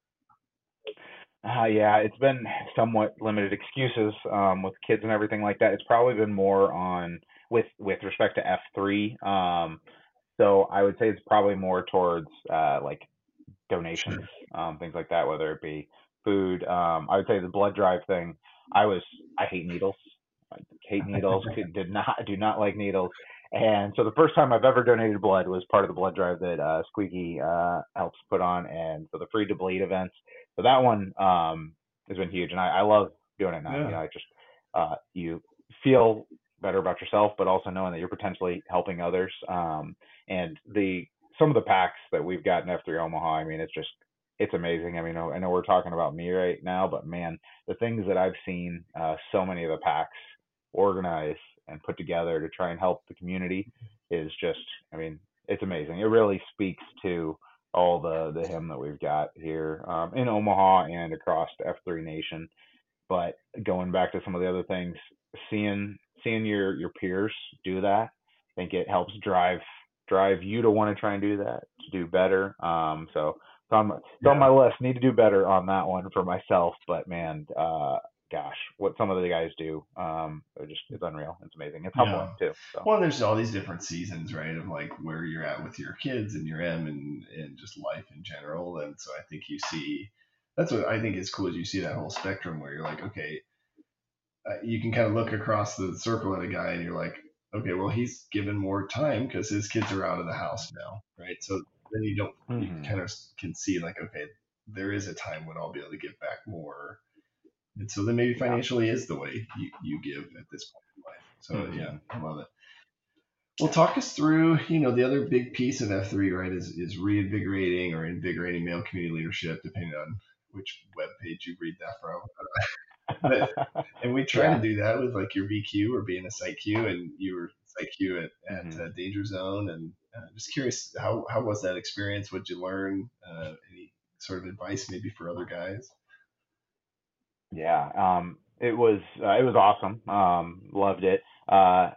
Uh, yeah, it's been somewhat limited excuses um, with kids and everything like that. It's probably been more on with with respect to F three. Um, so I would say it's probably more towards uh, like donations, Sure. um, things like that, whether it be food. Um, I would say the blood drive thing. I was I hate needles. I hate needles. Could, did not do not like needles. And so the first time I've ever donated blood was part of the blood drive that uh, Squeaky uh, helps put on, and so the free to bleed events. So that one um, has been huge, and I, I love doing it now. Yeah. You know, I just uh, you feel better about yourself, but also knowing that you're potentially helping others. Um, and the some of the packs that we've got in F three Omaha, I mean, it's just it's amazing. I mean, I know we're talking about me right now, but man, the things that I've seen, uh, so many of the packs organize and put together to try and help the community is just, I mean, it's amazing. It really speaks to all the the him that we've got here um, in Omaha and across F three Nation. But going back to some of the other things, seeing seeing your your peers do that, I think it helps drive drive you to want to try and do that, to do better. Um, so it's on my, it's Yeah. on my list. Need to do better on that one for myself. But man, uh, gosh, what some of the guys do, um, they're just it's unreal. It's amazing. It's humbling Yeah. too. So Well, there's all these different seasons, right, of like where you're at with your kids and your M and, and just life in general. And so I think you see, that's what I think is cool is you see that whole spectrum where you're like, okay, uh, you can kind of look across the circle at a guy and you're like, okay, well, he's given more time because his kids are out of the house now, right? So then you don't, you mhm. kind of can see like, okay, there is a time when I'll be able to give back more. And so then maybe Yeah. financially is the way you, you give at this point in life. So Mhm. yeah, I love it. Well, talk us through, you know, the other big piece of F three, right, is, is reinvigorating or invigorating male community leadership, depending on which web page you read that from. But, and we try Yeah. to do that with like your V Q or being a site Q, and you were site Q at, at Mhm. uh, Danger Zone. And uh, just curious, how, how was that experience? What did you learn? Uh, any sort of advice maybe for other guys? Yeah, um, it was uh, it was awesome. Um, loved it. Uh,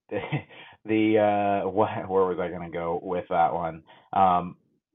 the uh, what, where was I gonna go with that one? Um,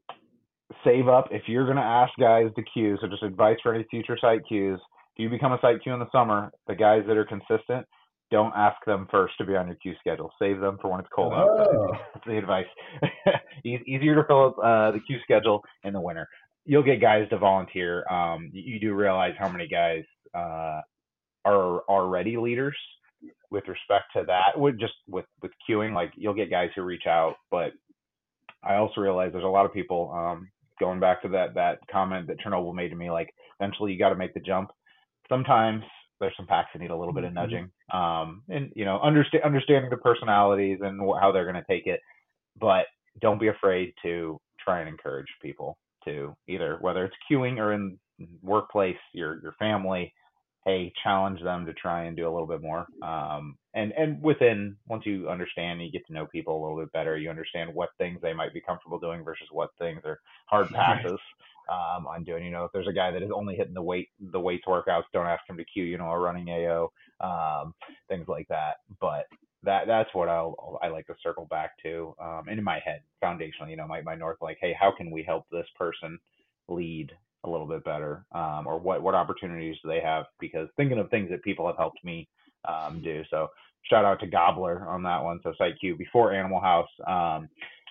save up if you're gonna ask guys to queue. So just advice for any future site queues. If you become a site queue in the summer, the guys that are consistent, don't ask them first to be on your queue schedule. Save them for when it's cold outside. Oh, That's the advice. E- Easier to fill up uh, the queue schedule in the winter. You'll get guys to volunteer. Um, you, you do realize how many guys uh, are already leaders with respect to that. With just with with queuing, like you'll get guys who reach out, but I also realize there's a lot of people. Um, going back to that that comment that Chernobyl made to me, like eventually you got to make the jump. Sometimes there's some packs that need a little bit of nudging, um, and you know, understand understanding the personalities and wh- how they're going to take it. But don't be afraid to try and encourage people to either, whether it's queuing or in workplace, your your family, hey, challenge them to try and do a little bit more. Um, and and within once you understand, you get to know people a little bit better. You understand what things they might be comfortable doing versus what things are hard passes um, on doing. You know, if there's a guy that is only hitting the weight the weights workouts, don't ask him to queue. You know, a running A O, um, things like that. But that that's what I'll I like to circle back to. Um, and in my head, foundationally, you know, my my north, like, hey, how can we help this person lead a little bit better, um, or what what opportunities do they have? Because thinking of things that people have helped me um, do. So shout out to Gobbler on that one. So Site Q before Animal House. Um,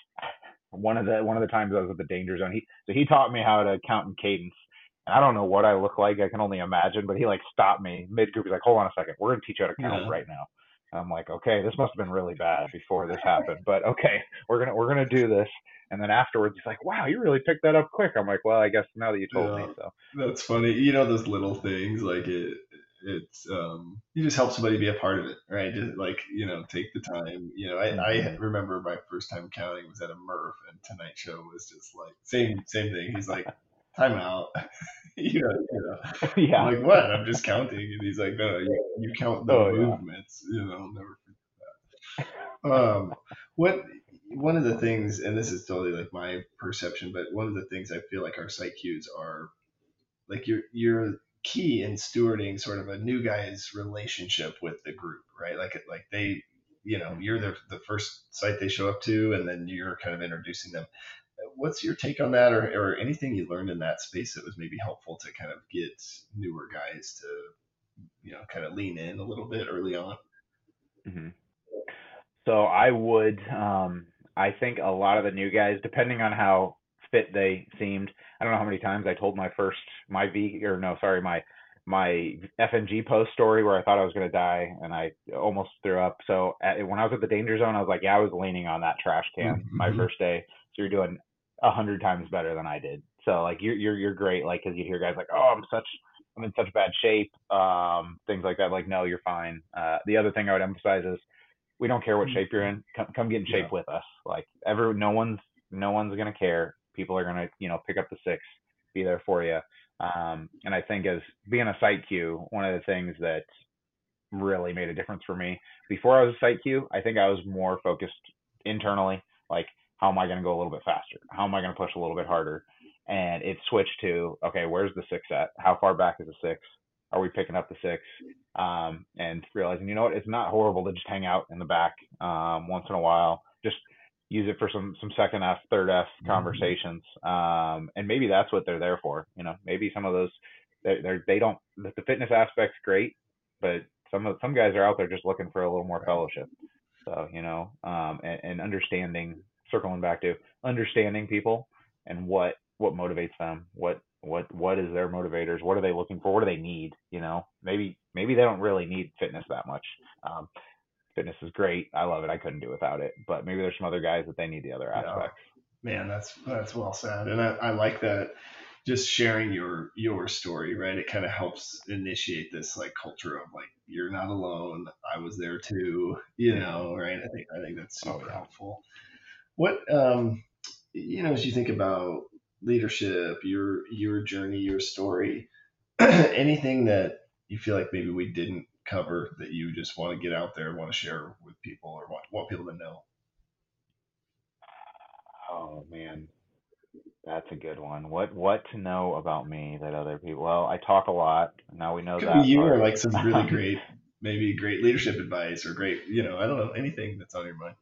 one of the one of the times I was at the Danger Zone, he so he taught me how to count in cadence. And I don't know what I look like. I can only imagine. But he like stopped me mid group. He's like, "Hold on a second. We're gonna teach you how to count Yeah. right now." And I'm like, "Okay, this must have been really bad before this happened, but okay, we're gonna we're gonna do this." And then afterwards, he's like, "Wow, you really picked that up quick." I'm like, "Well, I guess now that you told Yeah. me." So That's funny. You know, those little things like it. It's um, you just help somebody be a part of it, right? Just like you know, take the time. You know, I, I Mhm. remember my first time counting was at a Murph, and Tonight Show was just like same same thing. He's like, time out. you know, you know. Yeah. I'm like, what? I'm just counting. And he's like, no, you, you count the Oh, yeah. movements. You know, I'll never forget that. Um, what one of the things, and this is totally like my perception, but one of the things I feel like our site cues are like you're you're key in stewarding sort of a new guy's relationship with the group, right? Like like they, you know, you're the the first site they show up to, and then you're kind of introducing them. What's your take on that, or, or anything you learned in that space that was maybe helpful to kind of get newer guys to, you know, kind of lean in a little bit early on? hmm So I would, um, I think a lot of the new guys, depending on how fit they seemed, I don't know how many times I told my first, my V, or no, sorry, my, my F N G post story where I thought I was going to die and I almost threw up. So at, when I was at the danger zone, I was like, yeah, I was leaning on that trash can Mm-hmm. my first day. So you're doing a hundred times better than I did. So like you're, you're, you're great. Like, cause you hear guys like, oh, I'm such, I'm in such bad shape. Um, things like that. Like, no, you're fine. Uh, the other thing I would emphasize is, we don't care what shape you're in. Come, come get in shape Yeah. with us. Like every, no one's, no one's gonna care. People are gonna, you know, pick up the six, be there for you. Um, and I think as being a site Q, one of the things that really made a difference for me before I was a site Q, I think I was more focused internally. Like, how am I gonna go a little bit faster? How am I gonna push a little bit harder? And it switched to, okay, where's the six at? How far back is the six? Are we picking up the six? Um, and realizing, you know what, it's not horrible to just hang out in the back um, once in a while. Just use it for some some second F, third F conversations, um, and maybe that's what they're there for. You know, maybe some of those they they they don't. The fitness aspect's great, but some of some guys are out there just looking for a little more fellowship. So you know, um, and, and understanding, circling back to understanding people and what what motivates them, what what what is their motivators, what are they looking for, what do they need, you know, maybe maybe they don't really need fitness that much. um, Fitness is great, I love it, I couldn't do without it, but maybe there's some other guys that they need the other aspects. Yeah. Man, that's that's well said, and I, I like that. Just sharing your your story, right? It kind of helps initiate this like culture of like you're not alone. I was there too, you know, right? I think I think that's super Oh yeah. helpful. What um, you know, as you think about leadership, your your journey, your story, anything that you feel like maybe we didn't cover that you just want to get out there, want to share with people, or want want people to know? Oh man, that's a good one. What what to know about me that other people? Well, I talk a lot. Now we know Could be that you or part. like some really great, maybe great leadership advice or great, you know, I don't know, anything that's on your mind.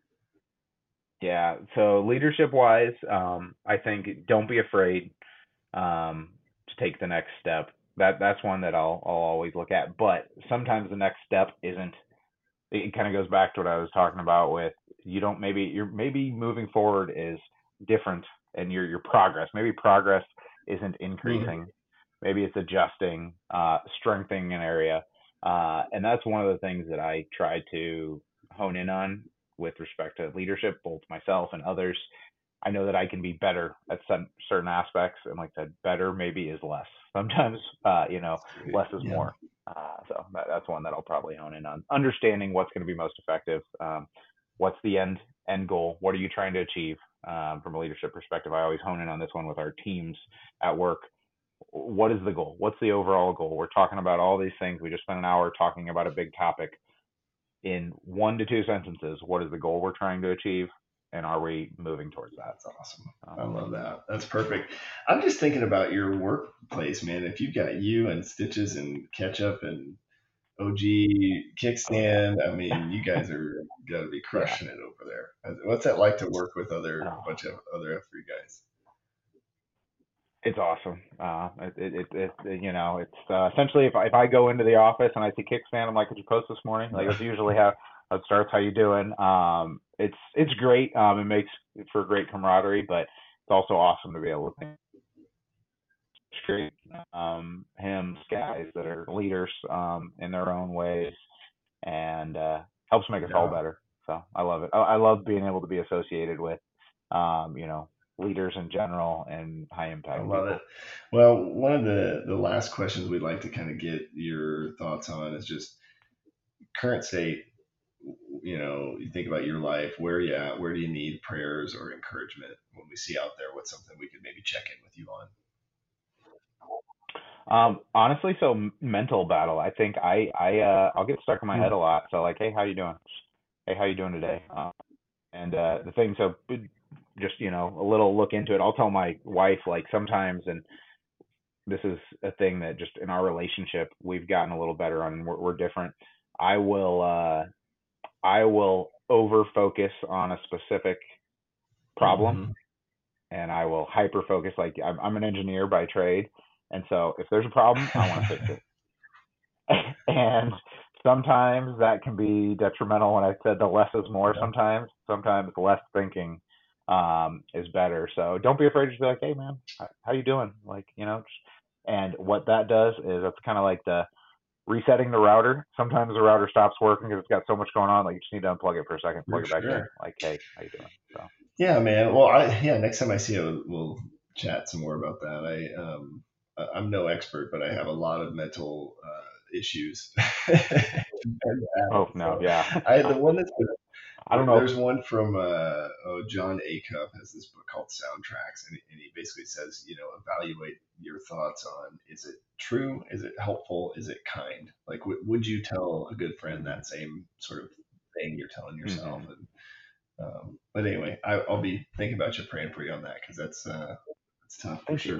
Yeah. So leadership wise, um, I think don't be afraid um, to take the next step. That that's one that I'll I'll always look at. But sometimes the next step isn't. It kind of goes back to what I was talking about with you don't maybe you're maybe moving forward is different and your your progress. Maybe progress isn't Mm. increasing. Maybe it's adjusting, uh, strengthening an area. Uh, and that's one of the things that I try to hone in on with respect to leadership, both myself and others. I know that I can be better at some certain aspects, and like I said, better maybe is less. Sometimes, uh, you know, less is Yeah. more. Uh, so that, that's one that I'll probably hone in on. Understanding what's going to be most effective. Um, what's the end end goal? What are you trying to achieve? Um, from a leadership perspective, I always hone in on this one with our teams at work. What is the goal? What's the overall goal? We're talking about all these things. We just spent an hour talking about a big topic. In one to two sentences, what is the goal we're trying to achieve? And are we moving towards that? That's awesome. Um, I love that. That's perfect. I'm just thinking about your workplace, man. If you've got you and Stitches and Ketchup and O G Kickstand, I mean, you guys are got to be yeah. crushing it over there. What's that like to work with other a Oh, bunch of other F three guys? it's awesome. Uh, it, it, it, it, you know, it's uh, essentially if I, if I go into the office and I see Kickstand, I'm like, "Did you post this morning?" Like that's usually how it starts. How you doing? Um, it's it's great. Um, it makes for great camaraderie, but it's also awesome to be able to create um, hymns, guys that are leaders um, in their own ways, and uh, helps make us all Yeah. better. So I love it. I, I love being able to be associated with, um, you know, leaders in general and high I impact love people. it. Well, one of the the last questions we'd like to kind of get your thoughts on is just current state. You know, you think about your life, where are you at? Where do you need prayers or encouragement when we see out there? What's something we could maybe check in with you on? Um, honestly, so m- mental battle. I think I I uh I'll get stuck in my head a lot. So like, hey, how you doing? Hey, how you doing today? Um, and uh, the thing, so just you know, a little look into it. I'll tell my wife like sometimes, and this is a thing that just in our relationship we've gotten a little better on. And we're, we're different. I will uh I will over focus on a specific problem, Mhm. and I will hyper focus. Like I'm, I'm an engineer by trade, and so if there's a problem, I want to fix it. And sometimes that can be detrimental. When I said the less is more, Yeah. sometimes, sometimes less thinking um, is better. So don't be afraid to be like, hey man, how, how you doing? Like you know, and what that does is that's kind of like the resetting the router. Sometimes the router stops working because it's got so much going on. Like you just need to unplug it for a second, For plug it back in. sure. Like, hey, how you doing? So Yeah, man. Well, I yeah. Next time I see you, we'll chat some more about that. I um, I- I'm no expert, but I have a lot of mental uh, issues. And, uh, oh no, so yeah. I the one that's I don't know. there's one from uh, oh, John Acuff has this book called Soundtracks, and, he- and he basically says, you know, evaluate your thoughts on, is it true, is it helpful, is it kind? Like, w- would you tell a good friend that same sort of thing you're telling yourself? Mm-hmm. And um, but anyway, I, I'll be thinking about you, praying for you on that, because that's uh, that's tough for Thank you. sure.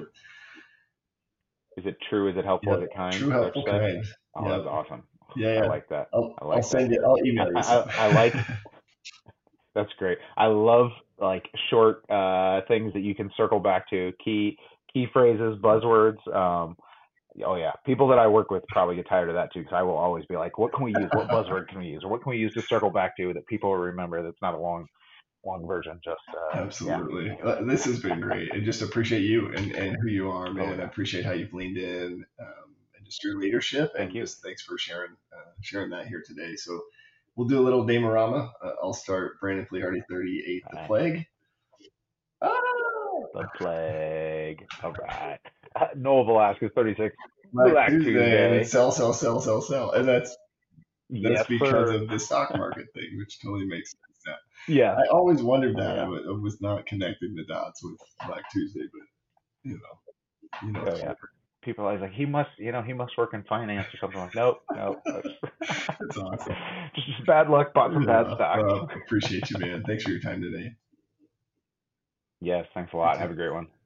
Is it true? Is it helpful? Yep, Is it kind? true, Is that what you helpful, said? kind. Oh, Yep, that's awesome. yeah, I yeah. like that. I'll I I'll like that. send you. I'll I, email you I, some. I like that's great. I love like short uh, things that you can circle back to, key key phrases, buzzwords. Um, oh yeah, people that I work with probably get tired of that too, because I will always be like, what can we use? What buzzword can we use? Or what can we use to circle back to that people will remember? That's not a long long version. Just uh, yeah. Absolutely. Anyway. Uh, This has been great. And just appreciate you and, and who you are, Oh man. I yeah. appreciate how you've leaned in um, and just your leadership. Thank And you. just thanks for sharing uh, sharing that here today. So we'll do a little Damarama. Uh, I'll start Brandon Flehardy, thirty-eight, All The right. Plague. Ah! The plague. All right. Uh, Noel Velasquez, thirty-six. Black Black Tuesday, and it's Tuesday. sell, sell, sell, sell, sell. And that's that's Yes, because sir. of the stock market thing, which totally makes sense. Now. Yes. I always wondered Oh, that. I yeah. wa- I was not connecting the dots with Black Tuesday, but you know, you know, Oh, it's yeah. People are always like, he must, you know, he must work in finance or something like. Nope, nope. That's awesome. just, just bad luck, bought some bad Yeah, stocks. well, appreciate you, man. Thanks for your time today. Yes, thanks a You lot. too. Have a great one.